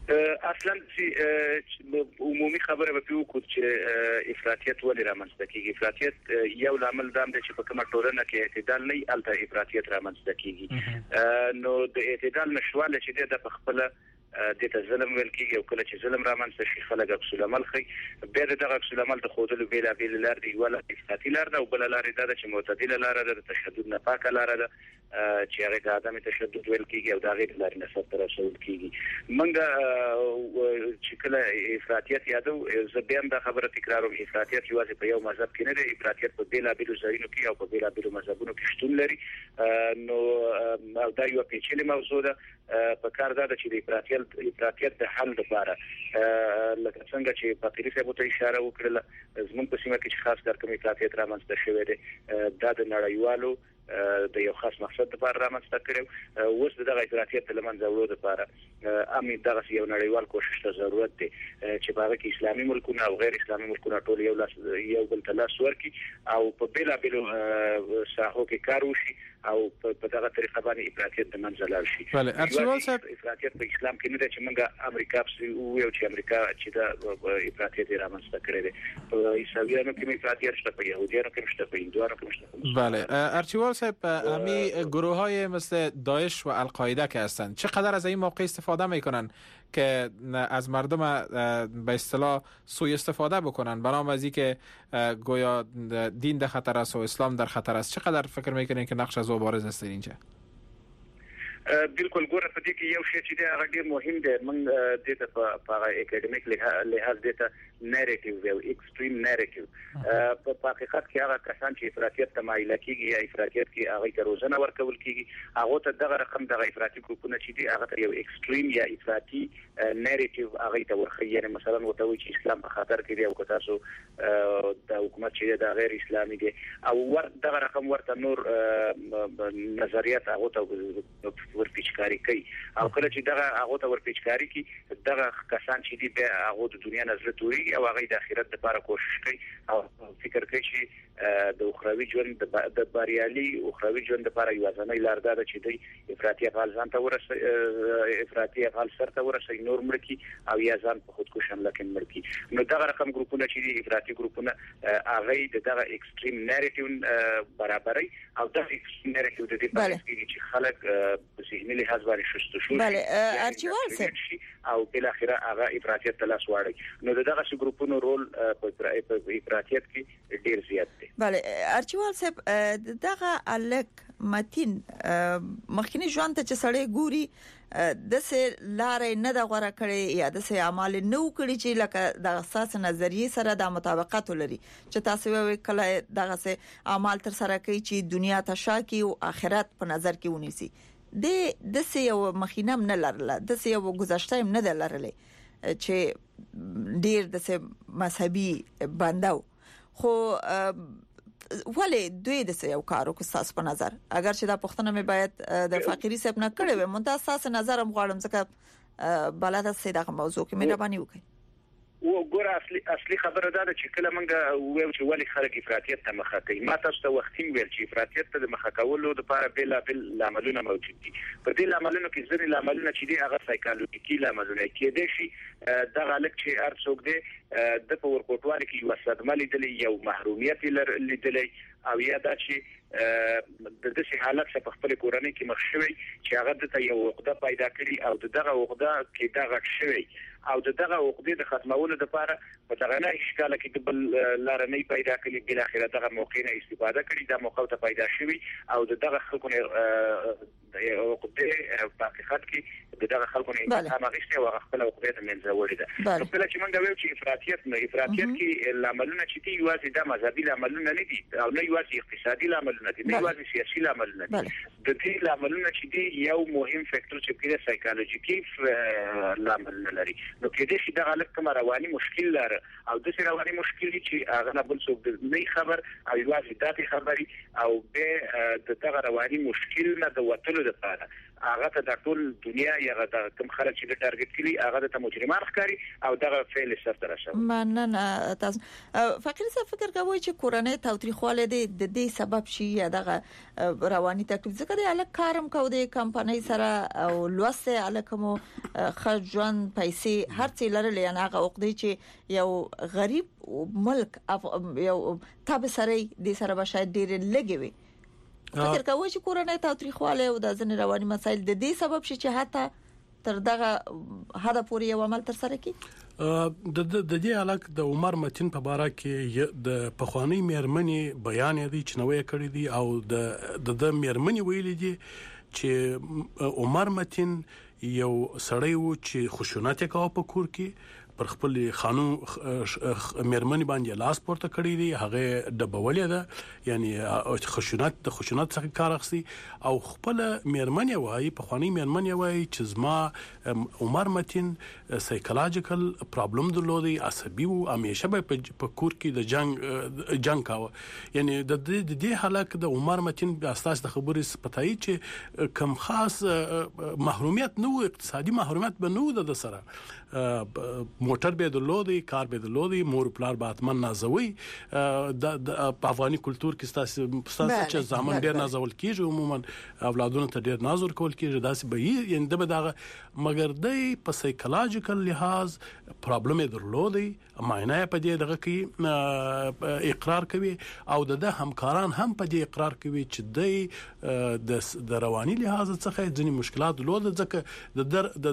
اصلا چې عمومي خبره به وکړو چې افراطیت ولې رامنځته کیږي. افراطیت یو لامل دا دی چې په کومه ټولنه کې اعتدال نه الته افراطیت رامنځته کیږي. نو د اعتدال نشواله چې د خپل د ظلم ویل کیږي او کله چې ظلم رامنځته شي خلک عکس العمل خي به دغه عکس العمل د خودلو بیل بیل لار دی ولا افراطي لار ده او بل لار ده چې معتدله لار ده تشدد نه پاکه لار ده چې هغه د عدم تشدد ویل کیږي او دا غیر لار نه سره رسول کیږي. منګه چې کله افراطیت یادو زبیان دا خبره تکراروم افراطیت یوازې په یو مذهب کې نه دی. افراطیت په بیل بیل ځایونو کې او په بیل بیل مذهبونو کې شتون لري. نو دا یو پیچلې موضوع ده. په کار ده چې افراطیت د حل لپاره لکه څنګه چې فقيري صاحب ته اشاره وکړه زموږ په سیمه کې چې خاص کار کوم افراطیت رامنځته شوی دی دا د نړیوالو د یو خاص مقصد لپاره رامنځته کړو. اوس دغه افراطیت د لمنځه وړلو لپاره امید دغه یو نړیوال کوشش ته ضرورت دی چې په هغه کې اسلامي ملکونه او غیر اسلامي ملکونه ټول یو بل ته لاس ورکړي او په بیل بیل ساحو کې کار وشي او په دغه طریقه باندې افراطیت د منځ لاړ شي. بله ارچیوال صاحب افراطیت په اسلام کې نه دی چې موږ امریکا او چې امریکا چې د افراطیت رامنځته کړی دی. په عیسویانو کې افراطیت شته، په یهودیانو کې شته، په هندوانو کې شته. بله ارچیوال صاحب امی گروه‌های مثل داعش و القاعده که هستند چقدر از این موقع استفاده میکنن که از مردم به اصطلاح سوء استفاده بکنن برام از اینکه گویا دین در خطر است و اسلام در خطر است؟ چقدر فکر میکنین که نقش از او بارز است اینجا؟ بالکل ګوره په دې کې یو شی چې دی هغه ډیر مهم دی. موږ د په اکیډمیک لحاظ د نریټیو او ایکستریم نریټیو په حقیقت کې هغه کسان چې افراطیت ته مایل کیږي یا افراطیت کې هغه ته روزنه ورکول کیږي هغه ته دغه رقم دغه افراطي ګروپونه چې دی هغه ته یو ایکستریم یا افراطي نریټیو هغه ته ورخي. یعنی مثلا وته وی چې اسلام په خطر کې دی او که تاسو د حکومت چې د غیر اسلامي دی او دغه رقم ورته نور نظریات هغه ته ورپیچکاری کوي او کله چې دغه هغه ته ورپیچکاری کوي دغه کسان چې دی به هغه د دنیا نظر توري او هغه د آخرت لپاره کوشش کوي او فکر کوي چې د اخروی ژوند د بریالي اخروی ژوند لپاره یو ځانګړی لار ده چې دی افراطي افعال ځان ته ورسي افراطي افعال سره ورسي نور مړکی او یا ځان په خودکش حمله کوي مړکی. نو دغه رقم ګروپونه چې دی افراطي ګروپونه هغه دغه ایکستریم نریټیو برابرۍ او دغه ایکستریم نریټیو د دې په اړه چې خلک ذهني لحاظ باندې شستشو بله ارچیوال صاحب او بل اخره هغه افراطیت ته لاس واړي. نو دغه ګروپونو رول په افراطیت کې ډیر زیات دی. بله ارچیوال صاحب دغه الک متین مخکنی ژوند ته چې سړی ګوري د سه لارې نه د غوړه کړي یا د سه اعمال نو کړي چې لکه د اساس نظریه سره د مطابقت لري چې تاسو وی کله دغه سه اعمال تر سره کوي چې دنیا ته شاکي او آخرت په نظر کې ونیسي. د سه یو مخینم نه لرله د سه یو گذشته هم نه لرله چې ډیر د سه مذهبي بنداو خو ولی دوی د یو کارو کو تاسو په نظر اگر چې دا پښتنه مې باید د فقيري صاحب نه کړې و مونږ تاسو نظر هم غواړم ځکه بلد سي دغه موضوع کې مهرباني وکړئ. و ګوره اصلي خبره ده چې کله موږ ویل چې ولی خلک افراطیت ته مخه کوي ما تاسو ته وختیم ویل چې افراطیت ته د مخه کولو لپاره بل عملونه موجود دي. په دې عملونو کې ځینې عملونه چې دي هغه سایکالوژیکي عملونه کېدای شي دغه لک چې هر څوک دی د پور کوټوالي کې یو صدمه لیدلې یو محرومیت لیدلې او یا دا چې د دې حالت څخه په خپل کورنۍ کې مخ شوی چې هغه د یو عقده پیدا کړي او دغه عقده کې دا غټ شوی او دغه عقده د ختمولو لپاره په دغه نه اشکال کې د بل لار نه پیدا کړي بل اخر دغه موقع نه استفاده کړي دا موقع ته پیدا شوی او دغه خلکو نه عقده په حقیقت کې دغه خلکو نه هم غشته او خپل عقده ته منځ وړي ده. نو کله چې موږ ویو چې افراطیت کې عملونه چې دی یوازې د مذهبي عملونه نه دي او نه یوازې اقتصادي عملونه دي نه یوازې سیاسي عملونه دي. د دې عملونه چې دی یو مهم فاکتور چې کېده سایکالوژیکي عمل لري. نو کې دې چې دغه لکه رواني مشکل لري او د رواني مشکل چې هغه نه بل څوک نه خبر او یوازې د خبري او به دغه رواني مشکل نه د وټل وجلو د پاره هغه ته د ټول دنیا یا د کوم خلک چې د ټارګټ کړي هغه د مجرمان ښکاری او دغه فعل سره راشه مننه تاسو فقیر صاحب فکر کوي چې کورنۍ تاوتریخواله د دې سبب شي یا دغه رواني تکلیف ځکه د الک کارم کو د کمپنۍ سره او لوسه الکمو خرجون پیسې هر څه لري نه هغه عقدې چې یو غریب ملک یو تاب سره د سره بشای ډیر لګوي فکر کوي چې کورنۍ تاوتریخواله او د ځنې رواني مسایل د دې سبب شي چې حتی تر دغه هدا پورې یو عمل تر سره کی د دې علاق د عمر متین په باره کې د پخوانی میرمنې بیان دی چې نوې کړی دی او د میرمنې ویل دي چې عمر متین یو سړی و چې خشونت کاوه په کور کې پر خپل خانوم میرمنې باندې لاس پورته کړی دی هغه ډبولې ده یعنی خشونت څخه کار اخلي او خپل میرمنې وایي په خواني میرمنې وایي چې زما عمر متین سایکولوژیکل پرابلم درلودي عصبي او همیشه په کور کې د جنگ کاوه یعنی د دې حالت د عمر متین اساس د خبرې پتاي چې کم خاص محرومیت نو اقتصادي محرومیت به نو د سره موټر به درلودي کار به درلودي مور پلار به اتمن نازوي د افغاني کلچر کې ستاسو چې زمون ډیر نازول کیږي عموما اولادونو ته ډیر نازور کول کیږي داسې به یې د بداغه مګر د په سایکولوژیکل لحاظ پرابلم درلودي معنی په دې دغه کې اقرار کوي او د همکاران هم په دې اقرار کوي چې د رواني لحاظ څخه ځینې مشکلات درلود ځکه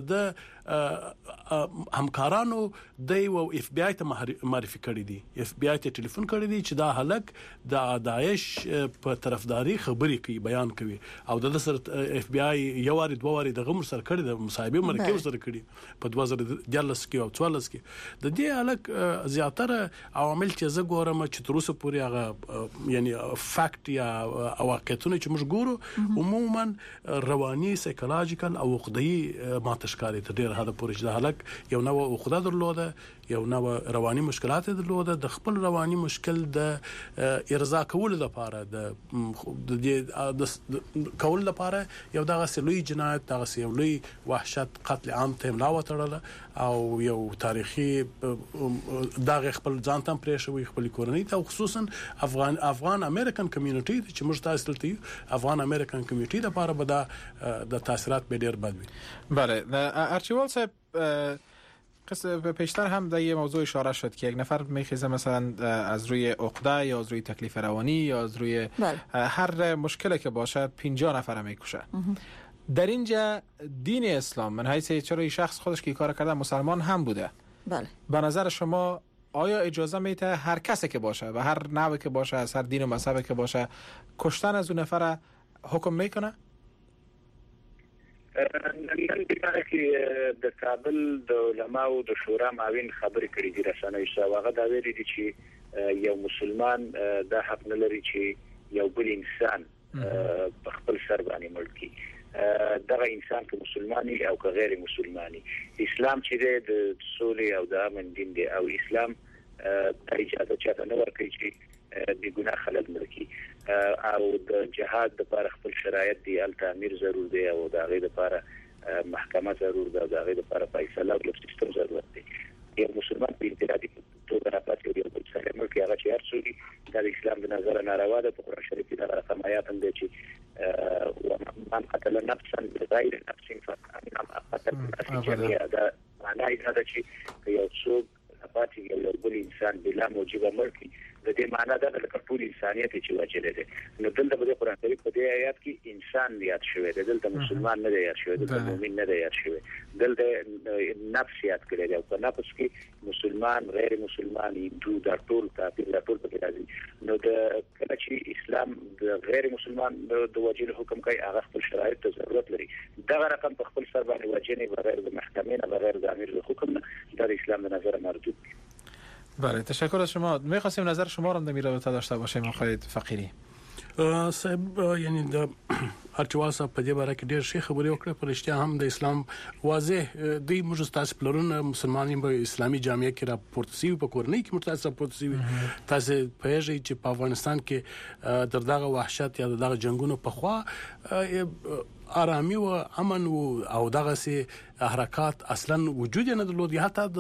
د همکارانو د یو اف بی آی ته معرفي کړی دي اف بی آی ته ټلیفون کړی دي چې دا هلک د داعش په طرفداري خبري کوي بیان کوي او د سره اف بی آی یو واری دوه واری د غمر سره کړی د مصاحبه مرکه سره کړی په 2014 کې او 14 کې د دې هلک زیاتره عوامل چې زه ګورم چې تر اوسه پورې هغه یعنی فاکت یا واقعیتونه چې موږ ګورو عموما رواني سایکولوژیکل او عقدي ماتشکاري ته ډیر هدا پورې د هلک یو نو عقده درلوده یو نو رواني مشکلات درلوده د خپل رواني مشکل د ارضا کول لپاره د کول لپاره یو دغه سلوي جنایت دغه سلوي وحشت قتل عام ته املا وتړل او یو تاریخي دغه خپل ځان ته پرېښوي خپل کورنۍ ته خصوصا افغان امریکن کمیونټي چې موږ تاسو ته افغان امریکن کمیونټي لپاره به د تاثیرات به ډیر بد وي بله ارچیوال صاحب پیشتر هم در یه موضوع اشاره شد که یک نفر میخیزه مثلا از روی عقده یا از روی تکلیف روانی یا از روی هر مشکلی که باشد 50 نفر میکشه در اینجا دین اسلام من حیث چرا این شخص خودش که کار کرده مسلمان هم بوده بله به نظر شما آیا اجازه میده هر کسی که باشه و هر نوعی که باشه از هر دین و مذهبی که باشه کشتن از اون نفر حکم میکنه؟ نن کې د کابل د علماو د شورا معاون خبرې کړې دي رسنۍ شو هغه دا ویلي دي چې یو مسلمان د حق نه لري چې یو بل انسان په خپل سر باندې مړ کړي دغه انسان که مسلماني او که غیر مسلماني اسلام چې د سولې او د امن دین دی او اسلام اجازه چاته نه ورکوي چې د ګناه خلک ملکی او د جهاد د لپاره خپل شرایط دی ال تعمیر ضرور دی او د غیر لپاره محکمه ضرور ده د غیر لپاره فیصله او سیستم ضرورت دی یو مسلمان په انفرادي توګه راپاتې یو بل سره ملکی هغه چې هرڅوک د اسلام د نظر ناروا ده په قرآن شریف کې دا فرمایات هم دي چې من قتل نفسا بغیر نفس فقتل نفسا جميعا دا معنی دا چې یو څوک پاتې یو بل انسان بلا موجبه ملکی د دې معنی دا د ټول انسانيت چې واجب دي نو دلته په قرآن شریف په دې آیات کې انسان یاد شوی دی دلته مسلمان نه دی یاد شوی دلته مؤمن نه دی یاد شوی دلته نفس یاد کړی دی او په نفس کې مسلمان غیر مسلمان هندو دا ټول کافر دا ټول پکې راځي نو د کله چې اسلام د غیر مسلمان د وجل حکم کوي هغه خپل شرایط ته ضرورت لري دا رقم په خپل سر باندې واجب بغیر د محکمې نه بغیر د امیر حکم نه د اسلام د نظر مردود. بله تشکر از شما. می‌خواستیم نظر شما را در این رابطه داشته باشیم آقای فقیری. صاحب یعنی د ارچوال صاحب په دې باره کې ډېر شي خبرې وکړې پر اشتیا هم د اسلام واضح د موږ تاسو پلرونه مسلمانان په اسلامي جامعه کې راپورته سي په کورنۍ کې مرتضی راپورته سي تاسو په هغه چې په افغانستان کې دغه وحشت یا دغه جنگونو په خوا آرامي او امن او دغه سي حرکات اصلا وجود نه درلود. حتی د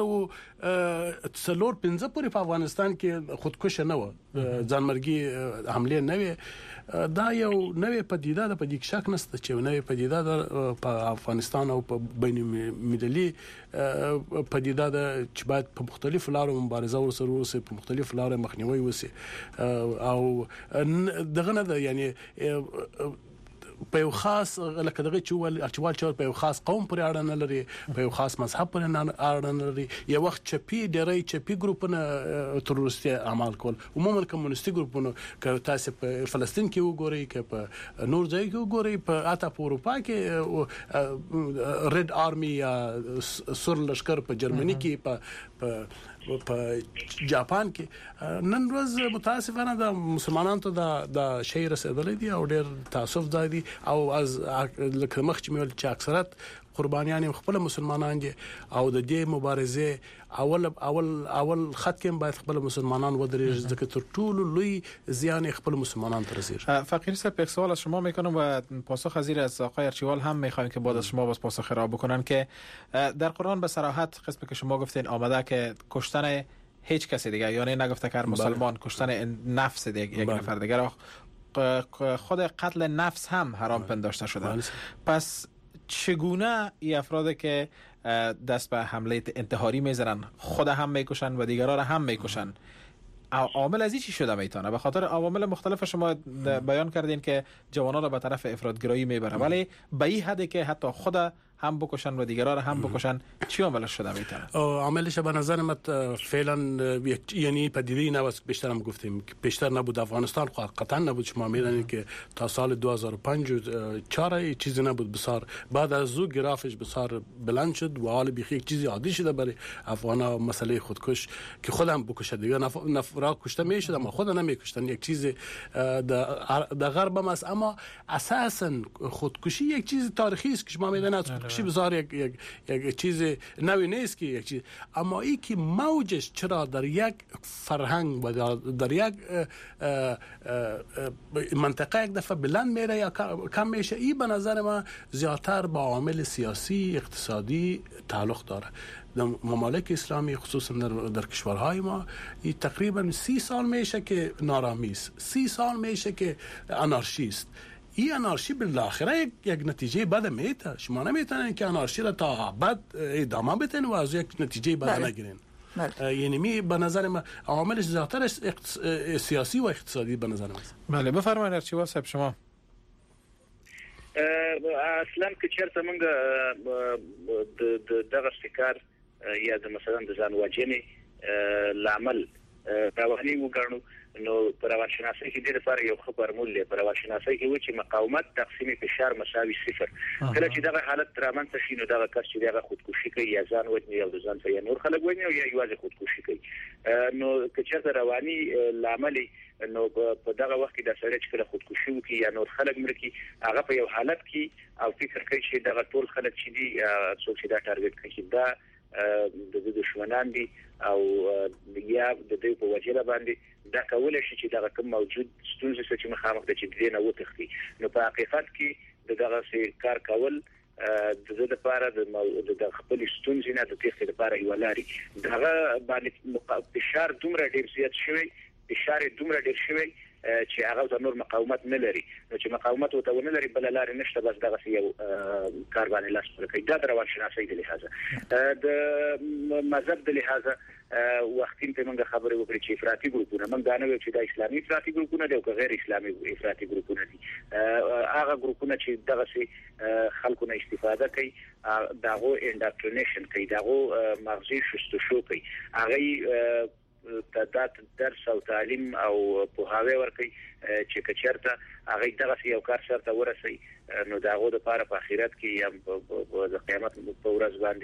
2015 پورې په افغانستان کې خودکش نه و، ځانمرګي حمله نه وي. دا یو نوې پدیده ده، په دې شک نشته چې نوې پدیده ده په افغانستان او په بین المللي پدیده ده چې باید په مختلفو لارو مبارزه ورسره وسي، په مختلفو لارو مخنیوي وسي او دغه نه ده. یعنی په یو خاص لکه دغه چوال په یو خاص قوم پورې اړه نه لري، په یو خاص مذهب پورې اړه نه لري. یو وخت چپی ګروپونه تروریستي اعمال کول، عموما کمونیستي ګروپونه که تاسو په فلسطین کې وګورئ، که په نور ځای کې وګورئ، په اروپا کې ریډ آرمي یا سور لشکر په جرمني کې په جاپان کې نن ورځ متاسفانه د مسلمانانو ته د شی رسیدلې دي او ډېر تاسف ځای دي او از لکه مخ چې مول چې اکثرت قربانيان خپل مسلمانان دي او د دې مبارزه اول خط کې باید خپل مسلمانان ودرېږي، ځکه تر ټولو لوی زیان خپل مسلمانان ته رسیږي. فقیر صاحب یک سوال از شما میکنم و پاسخ زیر از آقای ارچیوال هم میخوایم که بعد از شما باز پاسخ را بکنن که در قرآن به صراحت قسمی که شما گفتین آمده که کشتن هیچ کسی دیگه، یعنی نگفته که هر مسلمان کشتن نفس یک نفر دیگر، خود قتل نفس هم حرام پنداشته شده. پس چگونه ای افرادی که دست به حمله انتحاری میزنن خود هم میکشن و دیگران را هم میکشن، عامل از چی شده میتونه؟ به خاطر عوامل مختلف شما بیان کردین که جوانان را به طرف افراطگرایی میبره، ولی به این حدی که حتی خود هم بکشن و دیگران را هم بکشن، چی عاملش شده میتونه؟ عاملش به نظر من فعلا یعنی پدیده نوست، بیشتر هم گفتیم بیشتر نبود. افغانستان قطعا نبود. شما میدونید که تا سال 2005 4 چیزی نبود بسیار، بعد از او گرافش بسیار بلند شد و حال بیخی یک چیزی عادی شده برای افغانا. مسئله خودکش که خودم بکشه دیگه نفرا کشته میشد اما خود نمیکشتن، یک چیز در غرب هم است. اما اساسا خودکشی یک چیز تاریخی است که شما میدونید خودکشی بسیار یک چیز نوی نیست که یک چیز، اما ای که موجش چرا در یک فرهنگ و در یک منطقه یک دفعه بلند میره یا کم میشه، این به نظر من زیادتر با عوامل سیاسی اقتصادی تعلق داره. در ممالک اسلامی خصوصا در کشورهای ما این تقریبا 30 سال میشه که نارامی است، 30 سال میشه که انارشی است. این انارشی بالاخره یک نتیجه بد میده. شما نمیتونین که انارشی را تا ابد ادامه بدین و از یک نتیجه بد نگیرین. یعنی می به نظر من عواملش زیادتر سیاسی و اقتصادی به نظر من. بله بفرمایید ارچیوال صاحب شما. اصلا که چرته موږ دغه شکار یا د مثلا د ځان وژنې لامل رواني وګڼو، نو پر روانشناسي کې د لپاره یو خبرمول دی. پر روانشناسي کې و چې مقاومت تقسیم فشار مساوي 0. کله چې دغه حالت رامنځته شي نو دغه کس چې دغه خودکشي کوي یا ځان وژني یا ځان ته یا نور خلک وژني او یا یوازې خودکشي کوي، نو که چېرته رواني لامل نو په دغه وخت کې د سړی چې کله خودکشي وکړي یا نور خلک مړ کړي، هغه په یو حالت کې او فکر کوي چې دغه ټول خلک چې دي څوک چې دا ټارګټ کوي دا د دشمنان دي او یا د دې په وجه باندې دا کولای شي چې دغه کوم موجود ستونزې چې مخامخ دي چې دې نه وتخي. نو په حقیقت کې دغه کار کول د دې لپاره د خپل ستونزې نه د تخته لپاره یو لاري دغه باندې فشار دومره ډیر زیات شوی، فشار دومره ډیر شوی چې هغه د نور مقاومت نه لري. نو چې مقاومت وته ونه لري بل لاري نشته، بس دغه یو کار باندې لاس پر کوي. دا د روانشناسۍ د لحاظه د مذهب د لحاظه وختین ته موږ خبرې وکړې چې افراطي ګروپونه، موږ دا نه وایو چې دا اسلامي افراطي ګروپونه دي او غیر اسلامي افراطي ګروپونه دي. هغه ګروپونه چې دغه خلکو نه استفاده کوي، دغه انډاکټرینیشن کوي، دغه مغزي شستشو کوي، هغه تعداد درس او تعلیم او پوهاوی ورکي چې کچرته هغه دغه یو کار سره ورسي، نو داغه د پاره په آخرت کې یا د قیامت په ورځ باندې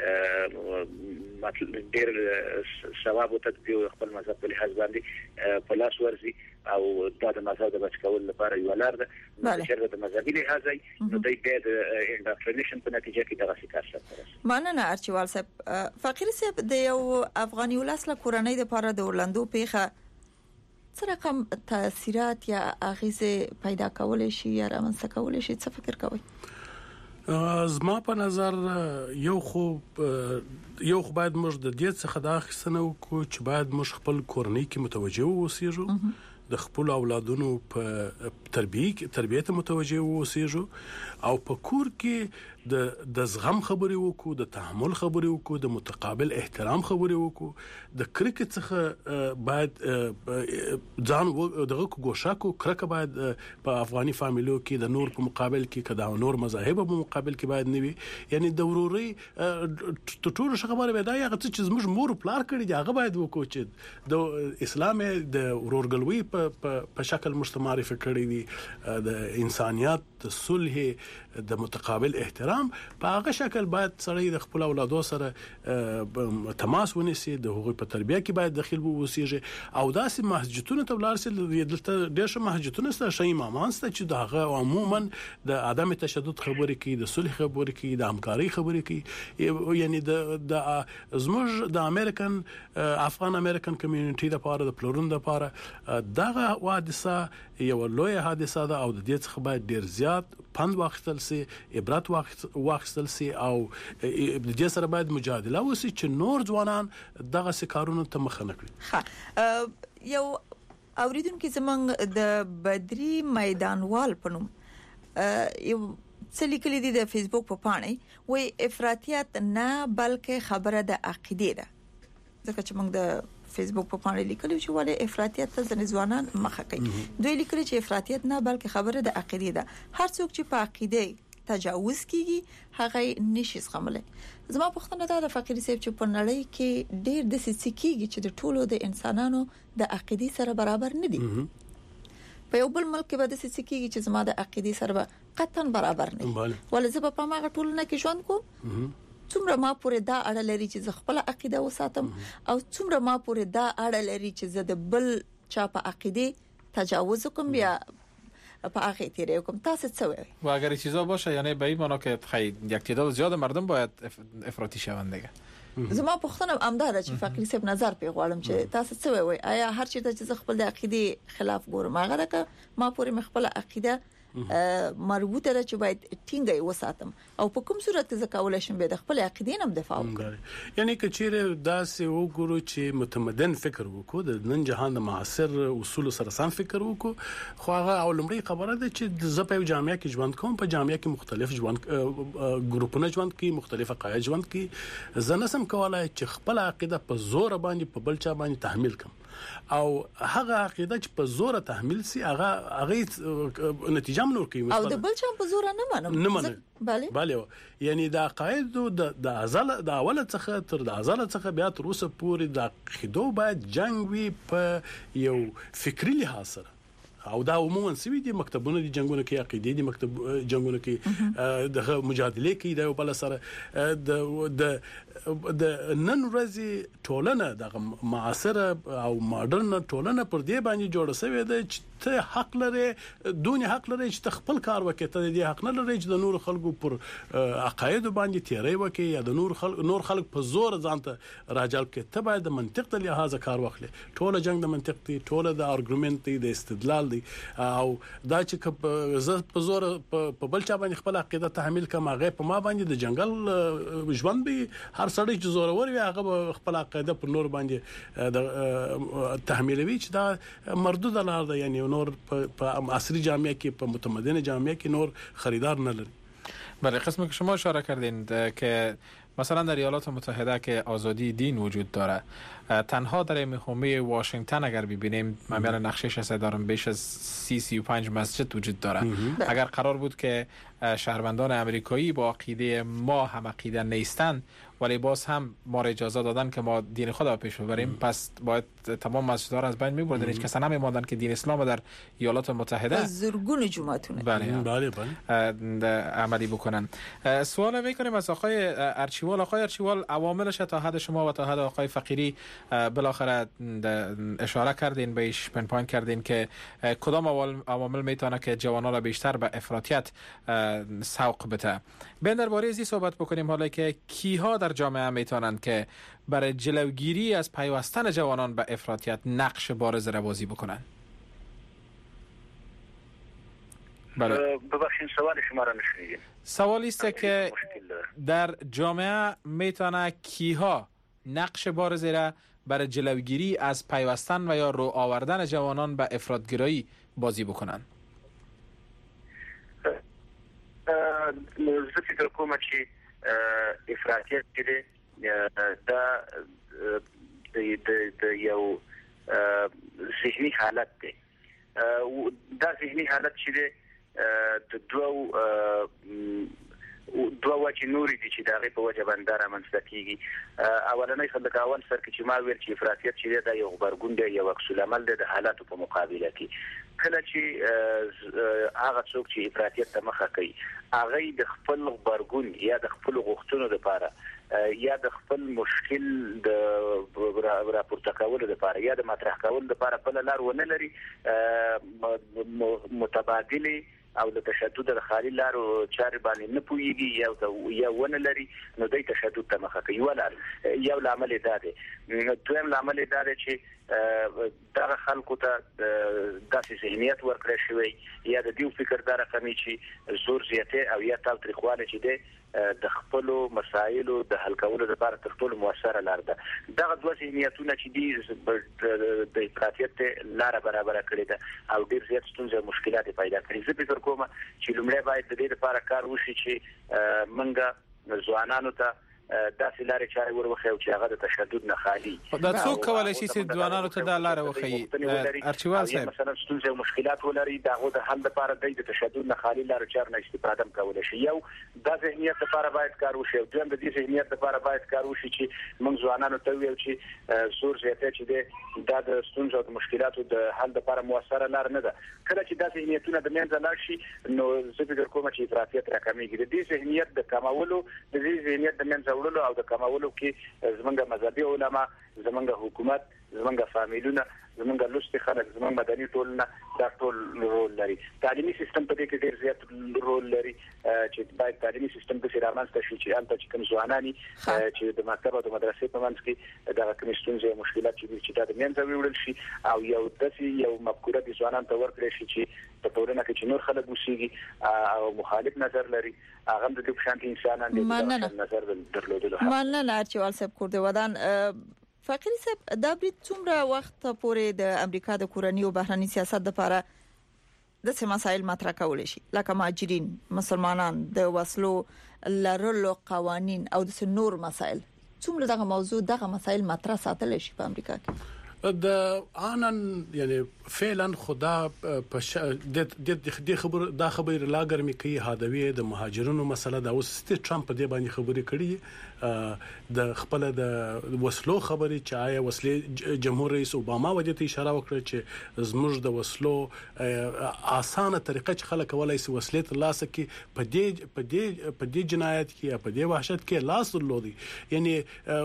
ډېر ثواب او تدبیر خپل مذهب په لحاظ باندې په لاس ورزي او د مذهب د بچ کول لپاره یو لار ده. چې د مذهبي لحاظ نو د انډاکټرینیشن په نتیجه کې دغه کار سره مننه ارچیوال صاحب. فقیر صاحب د یو افغاني ولس له کورنۍ د پاره د اورلاندو پیخه څه رقم تاثیرات یا اغیزه پیدا کول شي یا رامنځته کول شي، څه فکر کوئ؟ زما په نظر یو خو باید موږ د دې څخه دا اخیستنه وکړو چې باید موږ خپل کورنۍ کې متوجه اوسېږو، د خپل اولادونو په تربیه ته متوجه اوسېږو او په کور کې د زغم خبرې وکړو، د تحمل خبرې وکړو، د متقابل احترام خبرې وکړو، د کرکې څخه باید ځان دغه ګوښه کو. کرکه باید په افغاني فامیلو کې د نور په مقابل کې کدا نور مذاهب په مقابل کې باید نه وي. یعنی د وروري ټول خبره به دا هغه چې زموږ مور پلار کړی دی هغه باید وکړو چې د اسلام د ورورګلوي په شکل مجتمعي فکرې دي، د انسانيت، د صلح، د متقابل احترام په هغه شکل باید سړی د خپل اولادو سره تماس ونیسي، د هغوی په تربیه کې باید داخل ووسیږي او داسې مسجدونو ته ولاړ شي. دلته ډېر ښه مسجدونه شته، ښه امامان شته چې دغه عموما د عدم تشدد خبرې کوي، د صلح خبرې کوي، د همکارۍ خبرې کوي. یعنی د زموږ د امریکن افغان امریکن کمیونټي لپاره د پلورون لپاره دغه حادثه یو لوی حادثه ده او د دې څخه باید ډیر زیات پند واخیستل سي، عبرت واخیستل سي او د دې سره باید مجادله وسی چې نور ځوانان دغه سکارونو ته مخ نه کړي. یو اوریدونکو زمنګ د بدري میدانوال پنوم یو څلې کلی دی د فیسبوک په پاڼه وای افراطیت نه بلکې خبره د عقیده ده. ځکه چې موږ د فیسبوک په پاڼه لیکلو چې ولې افراطیت ته ځنې ځوانان مخه کوي. دوی لیکلي چې افراطیت نه بلکې خبره د عقیده ده. هر څوک چې په عقیده تجاوز کیږي هغه نشي زغملی. زما پوښتنه دا ده فقیر صاحب چې په نړۍ کې ډېر د سکیږي چې د ټولو د انسانانو د عقیده سره برابر نه دي. په یو بل ملک کې به د سکیږي چې زما د عقیده سره قطعا برابر نه وي. ولې زه په ما ټولنه کې ژوند کوم څومره ما پورې دا اړه لري چې زه خپل عقیده وساتم او څومره ما پورې دا اړه لري چې زه د بل چا په عقیده تجاوز کوم یا په هغه تیره کوم. تاسو څه وایي؟ و اگر چیزا باشه یعنی به این معنا که یک تعداد زیاد مردم باید افراطی شوند دیگه. زما پوښتنه امدار چې فقیر صاحب نظر پی غواړم چې تاسو څه وایي؟ آیا هر چیرته چې زه خپل د عقیده خلاف ګورم هغه راکه ما پورې خپل عقیده مربوطه ده چې باید ټینګه وساتم او په کوم صورت کې زکول شم به د خپل عقیدې نم دفاع وکړم؟ یعنی کچېره داسې وګورو چې متمدن فکر وکړو، د نن جهان د معاصر اصول سره سم فکر وکړو. خو هغه اولمړی خبره ده چې د زپې جامعه کې ژوند کوم، په جامعه کې مختلف ژوند ګروپونه ژوند کوي، مختلف عقاید ژوند کوي. زه نسم کولای چې خپل عقیده په زور باندې په بل چا باندې تحمیل کړم او هغه عقیده چې په زور تحمیل سي هغه نتیجه منور کوي او د بل چا په زور نه منم. بله یعنی د عقاید د ازل د اول څخه تر د ازل څخه بیا تر اوسه پورې د عقیدو باید جنگ وي په یو فکری لحاظ سره او دا عموما سوي دي مکتبونه دي جنگونه کې عقیده دي مکتب جنگونه کې د مجادله کې د بل سره د نن ورځې ټولنه د معاصره او ماډرن ټولنه پر دې باندې جوړه شوې ده چې ته حق لري دونی حق لري چې خپل کار وکړي، ته دې حق نه لري چې د نور خلکو پر عقاید باندې تیری وکړي یا د نور خلک په زور ځانته راجلب کړي. ته باید د منطق ته لحاظ کار واخلي. ټول جنگ د منطق دی، ټول د ارګومنت دی، د استدلال دی او دا چې زه په زور په بل چا باندې خپل عقیده تحمیل کوم هغه په ما باندې د جنگل ژوند به هر سړی چې زورور وي هغه خپل عقیده پر نور باندې د تحمیلوي چې دا مردود لار ده. یعنی نور په عصری جامعه کې په متمدن جامعه کې نور خریدار نه لري. بله، قسمی که شما اشاره کردین که مثلا در ایالات متحده که آزادی دین وجود داره، تنها در مقامه واشنگتن اگر ببینیم من نقشش از دارم بیش از 30-35 مسجد وجود داره. اگر قرار بود که شهروندان امریکایی با عقیده ما هم عقیده نیستند ولی باز هم ما را اجازه دادن که ما دین خود را پیش ببریم، پس باید تمام مسجدها را از بین می‌بردن. هیچ کس نمی‌ماندن که دین اسلام در ایالات متحده زرگون جماعتونه بله عملی بکنن. سوال می‌کنیم از آقای ارچیوال. آقای ارچیوال، عواملش تا حد شما و تا حد آقای فقیری بالاخره اشاره کردین، بهش پنپاین کردین که کدام عوامل میتونه که جوانان را بیشتر به افراطیت سوق بده. بیاین درباره این صحبت بکنیم حالا که کیها در جامعه میتونند که برای جلوگیری از پیوستن جوانان به افراطیت نقش بارز را بازی بکنن. بله. ببخشید سوال شما را نشنیدیم. سوالی است که در جامعه میتونه کیها نقش بارز را برای جلوگیری از پیوستن و یا رو آوردن جوانان به افراطگرایی بازی بکنن؟ زه فکر کوم چې افراطیت کې د یو ذهني حالت دی. دا ذهني حالت چې د دوه وجه نوري دي چې دغه په وجه باندې رامنځته کیږي. اولنۍ خلک اول سر کې چې ما ویل چې افراطیت چې دا یو غبرګون دی، یو عکس العمل دی د حالاتو په مقابله کې. کله چې هغه څوک چې افراطیت ته مخه کوي هغه د خپل غبرګون یا د خپل غوښتنو لپاره یا د خپل مشکل د راپورته کولو لپاره یا د مطرح کولو لپاره بل لار ونه لري، متبادله او د تشدد د خالي لارو چارې باندې نه پويږي یا ونه لري، نو د تشدد ته مخه کوي. ولر یو عامل دا دی. دویم عامل دا دی چې دغه خلکو ته داسې ذهنیت ورکړی شوی یا د دیو فکر دا رقمي چې زور زیاته او یا تاوتریخواله چې دی د خپل مسایلو د حل کولو لپاره تر ټولو موثره لار ده. دغه دوه ذهنیتونه چې دي د افراطیت لار برابر کړی ده او ډیر زیات ستونزې او مشکلات پیدا کړي. زه فکر کوم چې لومړی باید د دې لپاره کار وشي چې منګه ځوانانو ته داسې لارې چارې ورخو چې هغه د تشدد نه خالي. دا څوک کولای شي چې ځوانانو ته دا لارې وخی؟ ارچیوال صاحب مثلا ستونزې او مشکلات ولري دغه د حل لپاره د تشدد نه خالي لارې چارې نه استفاده کولای شي. یو د ذهنیت لپاره باید کار وشي، او دویم د دې ذهنیت لپاره باید کار وشي چې موږ ځوانانو ته ویل چې زور زیاته چې د ستونزو او مشکلاتو د حل لپاره موثره لار نه ده. کله چې د ذهنیتونو د منځ لاړ شي نو زه فکر کوم چې افراطیت راکمېږي. د دې ذهنیت د کمولو د دې ذهنیت د منځ وړلو او د کمولو کې زمونږ مذهبي علما، زمونږ حکومت، زمونږ فامیلونه، زمونږ لوستي خلک، زمونږ مدني ټولنه دا ټول رول لري. تعلیمي سیستم په دې کې ډېر زیات رول لري چې باید تعلیمي سیستم د رامنځته شي چې انت چې کوم ځوانانی چې د مکتب او د مدرسې په منځ کې دا کوم ستونزې او مشکلات چې دا د منځ وړل شي او یو مفکوره د ځوانانو ته ورکړي شي چې په ټولنه کې چې نور خلک وسیږي او مخالف نظر لري هغه د دې شانتي انسانان د نظر درلودلو. مننه چې والسب کورد ودان فقيري صاحب دا برید څومره وخت پورې د امریکا د کورنۍ او بهرني سیاست لپاره د څه مسایل مطرح کول شي لکه مهاجرین، مسلمانان، د وسلو لرلو قوانين او د نور مسایل، څومره دغه موضوع دغه مسایل مطرح ساتل شي په امریکا کې؟ د انن یعنی فعلا خدا په د خبر دا خبر لاګر می کوي هادوی د مهاجرونو مسله دا اوس ټرمپ دې باندې خبرې کړي د خپل د وسلو خبرې چې آیا وسلې جمهور رئیس اوباما وجه ته اشاره وکړه چې زموږ د وسلو اسانه طریقه چې خلک کولای شي وسلې ترلاسه کړي په دې جنایت کې یا په دې وحشت کې لاس درلودي. یعنی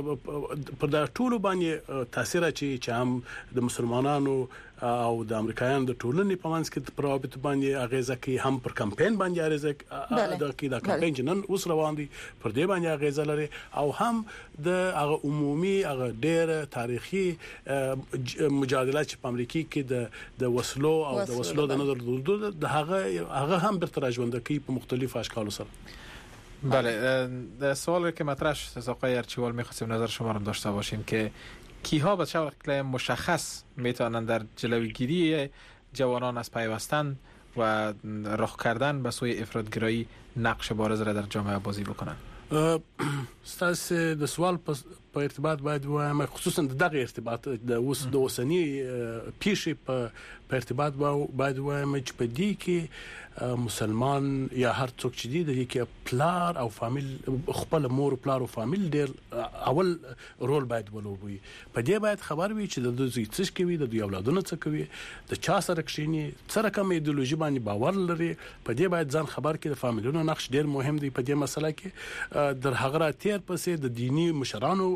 په دا ټولو باندې تاثیر چې هم د مسلمانانو او د امریکایانو د ټولنې په منځ کې په روابط باندې اغیزه کوي، هم پر کمپاین باندې اغیزه کوي. دا کمپاین چې نن اوس روان دي پر دې باندې اغیزه لري او هم د هغه عمومي هغه ډېر تاریخي مجادلات چې په امریکا کې د وسلو او د وسلو د نظر د هغه هم برتر ژوند کوي په مختلفو اشکالو سره. بله، در سوالی که مطرح شد آقای ارچیوال می‌خواستیم نظر شما را داشته باشیم که کیها به شکل مشخص میتونن در جلوگیری جوانان از پیوستن و راه کردن به سوی افراطگرایی نقش بارز را در جامعه بازی بکنن؟ ستاسو د سوال په ارتباط باید وایم، خصوصا دغه ارتباط د اوسنی پیښې په ارتباط باید وایم چې په دې کې مسلمان یا هر څوک چې دی د کې پلار او فامیل خپل مور پلار او فامیل ډېر اول رول باید ولوبوي. په دې باید خبر وي چې د دوی څه کوي، د دوی اولادونه څه کوي، د چا سره کښینی، سره کوم ایدئولوژي باندې باور لري. په دې باید ځان خبر کړي. د فامیلونو نقش ډېر مهم دی په دې مسله کې. در هغه تیر پسې د دینی مشرانو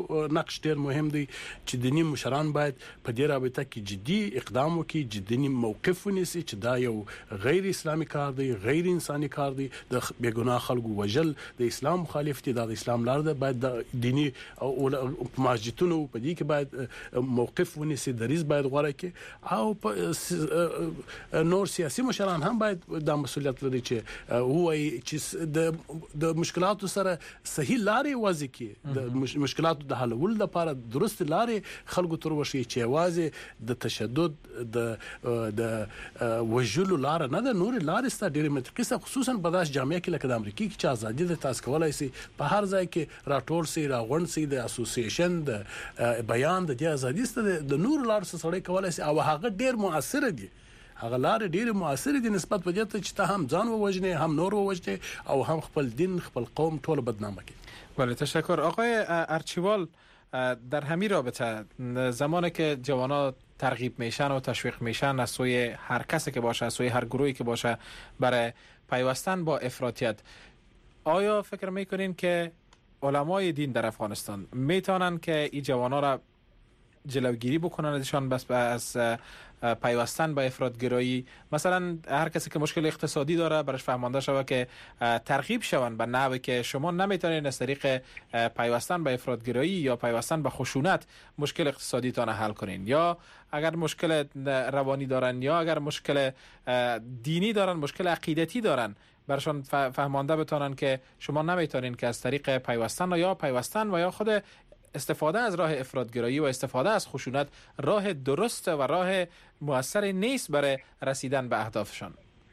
نقش ډیر مهم دی چې دینی مشران باید په دې رابطه کې جدي اقدام وکړي، جدي موقف ونیسي چې دا یو غیر اسلامي کار دی، غیر انساني کار دی، د بیګناه خلکو وجل د اسلام مخالف دي، د اسلام لار ده. باید د دینی او مسجدونو په دې کې باید موقف ونیسي، دریز باید غوړه کړي او نور سیاسي مشران هم باید د مسؤلیت لري چې وایي چې د مشکلاتو سره صحیح لارې وځي کې د مشکلاتو د حلولو لپاره درست لارې خلکو تر وشي چې واځي د تشدد د وجلو لار نه د نور لارې ست ډېر منطقي، خصوصا په داس جامعه کې لکه د امریکا کې چې ازادي د تاسو کولای شي په هر ځای کې راټول سي، راغون سي، د اسوسییشن د بیان د ازادي ست د نور لار سره سره کولای شي او هغه ډېر موثر دي، هغه لار ډېر موثر دي نسبت په دې چې ته هم ځان ووجنې، هم نور ووجنې او هم خپل دین، خپل قوم ټول بدنامه کړي. بله تشکر. آقای ارچیوال، در همین رابطه زمانی که جوانان ترغیب میشن و تشویق میشن از سوی هر کسی که باشه، از سوی هر گروهی که باشه برای پیوستن با افراطیت، آیا فکر میکنین که علمای دین در افغانستان میتونن که این جوانان را جلوگیری بکنن ازشان بس از پیوستن با افراطگرایی؟ مثلا هر کسی که مشکل اقتصادی داره برش فهمانده شوه که ترغیب شون به نحوی که شما نمیتونین از طریق پیوستن با افراطگرایی یا پیوستن با خشونت مشکل اقتصادیتان حل کنین، یا اگر مشکل روانی دارن یا اگر مشکل دینی دارن، مشکل عقیدتی دارن، برشان فهمانده بتونن که شما نمیتونین که از طریق پیوستن و یا خود استفاده از راه افراطگرایی و استفاده از خشونت راه درست و راه مؤثر نیست برای رسیدن به اهدافشان.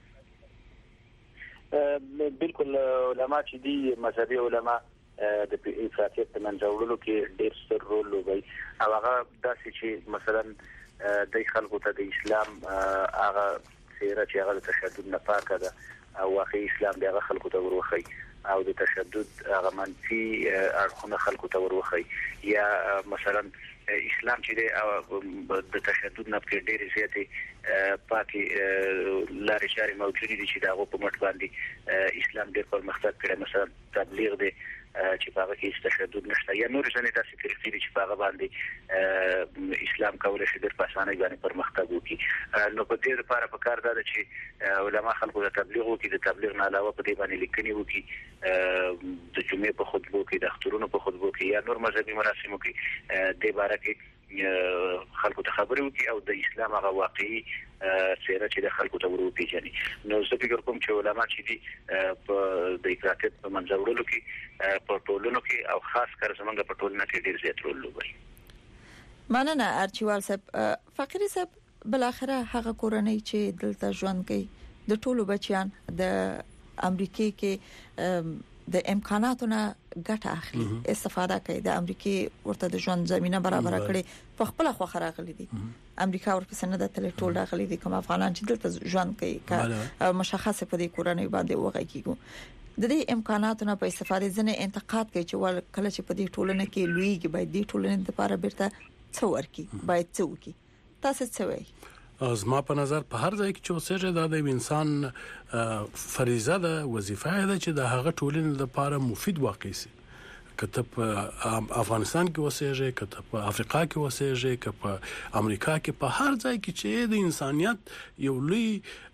بالکل علما چې دي مذهبي علما د افراطیت د منځوړلو کې ډېر ستر رول لوبوي او هغه داسې چې مثلا د خلکو ته د اسلام هغه څیره چې هغه د تشدد نه پاکه ده او واقعي اسلام د هغه خلکو ته وروخی او د تشدد هغه منفي اړخونه خلکو ته وروخی، یا مثلا اسلام چې د تشدد نه کې ډېر زیاتې پاکي لارې چارې موجودې دي چې دا په مټ باندې اسلام ډېر پرمختګ کړی، مثلا تبلیغ دی چې په هغه کې تشدد نشته، یا نور ځنې داسې طریقې دي چې په هغه باندې اسلام کولای شي ډېر په اسانۍ باندې پرمختګ وکړي. نو په دې لپاره پکار ده چې علما خلکو ته تبلیغ وکړي، د تبلیغ نه علاوه په دې باندې لیکنې وکړي، د جمعې په خطبو کې، د اخترونو په خطبو کې یا نور مذهبي مراسمو کې د باره کې خلکو ته خبرې وکړي او د اسلام هغه واقعي څیره چې د خلکو ته ورو پیژني. نو زه فکر کوم چې علما چې دي په د افراطیت په منځوړلو کې په ټولنو کې او خاص کر زمونږ په ټولنه کې ډېر زیات رول لوبوي. مننه ارچیوال صاحب. فقیری صاحب، بل اخره هغه کورنۍ چې دلته ژوند کوي د ټولو بچیان د امریکای کې د امکاناتو نه ګټه اخلي، استفاده کوي، د امریکای ورته د ژوند زمينه برابر کړي، په خپل خو خراغلي دي امریکا ورپسې نه د تل ټول راغلي دي کوم افغانان چې دلته ژوند کوي مشخصه په دې کورنۍ باندې وغږیږي. د دې امکاناتو نه په استفاده ځنه انتقاد کوي چې ول کله چې په دې ټولنه کې لویږي باید دې ټولنې لپاره بیرته څو ورکی باید څو کی. تاسو څه وایي؟ زما په نظر په هر ځای کې چې اوسېږي دا د انسان فریضه ده، وظیفه ده چې د هغه ټولنې لپاره مفید واقع شي. کته په افغانستان کې اوسېږي، کته په افریقا کې اوسېږي، کته په امریکا کې، په هر ځای کې چې د انسانيت یو لوی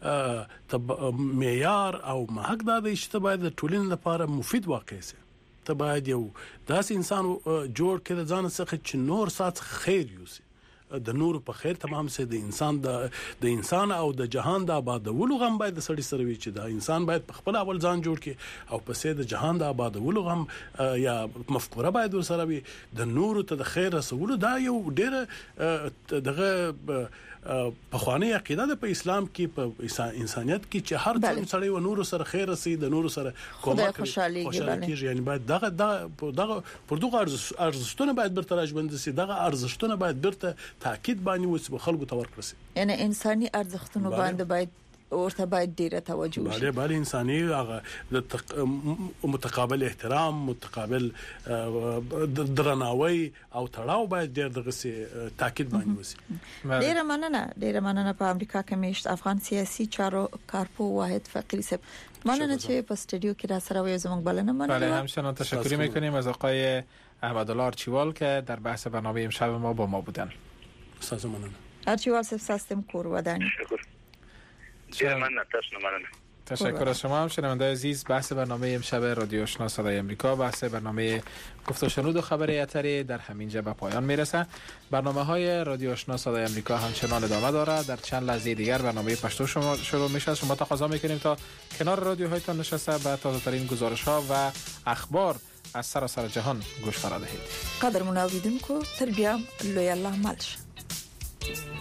معیار او محک ده چې باید د ټولنې لپاره مفید واقع شي. ته باید یو داس انسان جوړ کړي ځان څخه چې نور سات خیر یوسي، د نور په خیر تمام سي، د انسان او د جهان د آبادولو غم باید د سړي سره وي چې د انسان باید په خپل اول ځان جوړ کړي او په سي د جهان د آبادولو غم یا مفکوره باید ورسره وي، د نور ته د خیر رسولو. دا یو ډېر دغه په خواني عقیده ده په اسلام کې، په انسانيت کې چې هر څوک سړی و نور سره خیر رسي، د نور سره کومک خوشالي کیږي. یعنی باید دغه پر دغه ارزښتونه باید برته راځوند سي، دغه ارزښتونه باید برته تاکید باندې وسو خلکو ته ورکړي. یعنی انساني ارزښتونه باندې باید ورته باید ډیره توجه وشي. بله انساني هغه متقابل احترام، متقابل درناوی او تړاو باید ډیر دغه تاکید باندې وشي. ډیره مننه په امریکا کې میشت افغان سیاسي چارو کارپو واحد فقیری صاحب، مننه چې په استودیو کې را سره وي. زموږ بلنه مننه. بله همچنان تشکر میکنیم از آقای احمدالله آرچیوال که در بحث برنامه امشب ما با ما بودن. سازمانم آرچیوال سیستم کور ودانی. تشکر از شما. شنونده عزیز، بحث برنامه امشب رادیو آشنا صدای امریکا، بحث برنامه گفت و شنود و خبر اتری در همینجا به پایان میرسه. برنامه‌های رادیو آشنا صدای امریکا همچنان ادامه داره. در چند لحظه دیگر برنامه پشتو شما شروع میشه. شما تقاضا میکنیم تا کنار رادیوهایتان نشسته به تازه ترین گزارش‌ها و اخبار از سراسر جهان گوش فرا دهید. قدر منوریدونکو تربیام لوی الله مالش.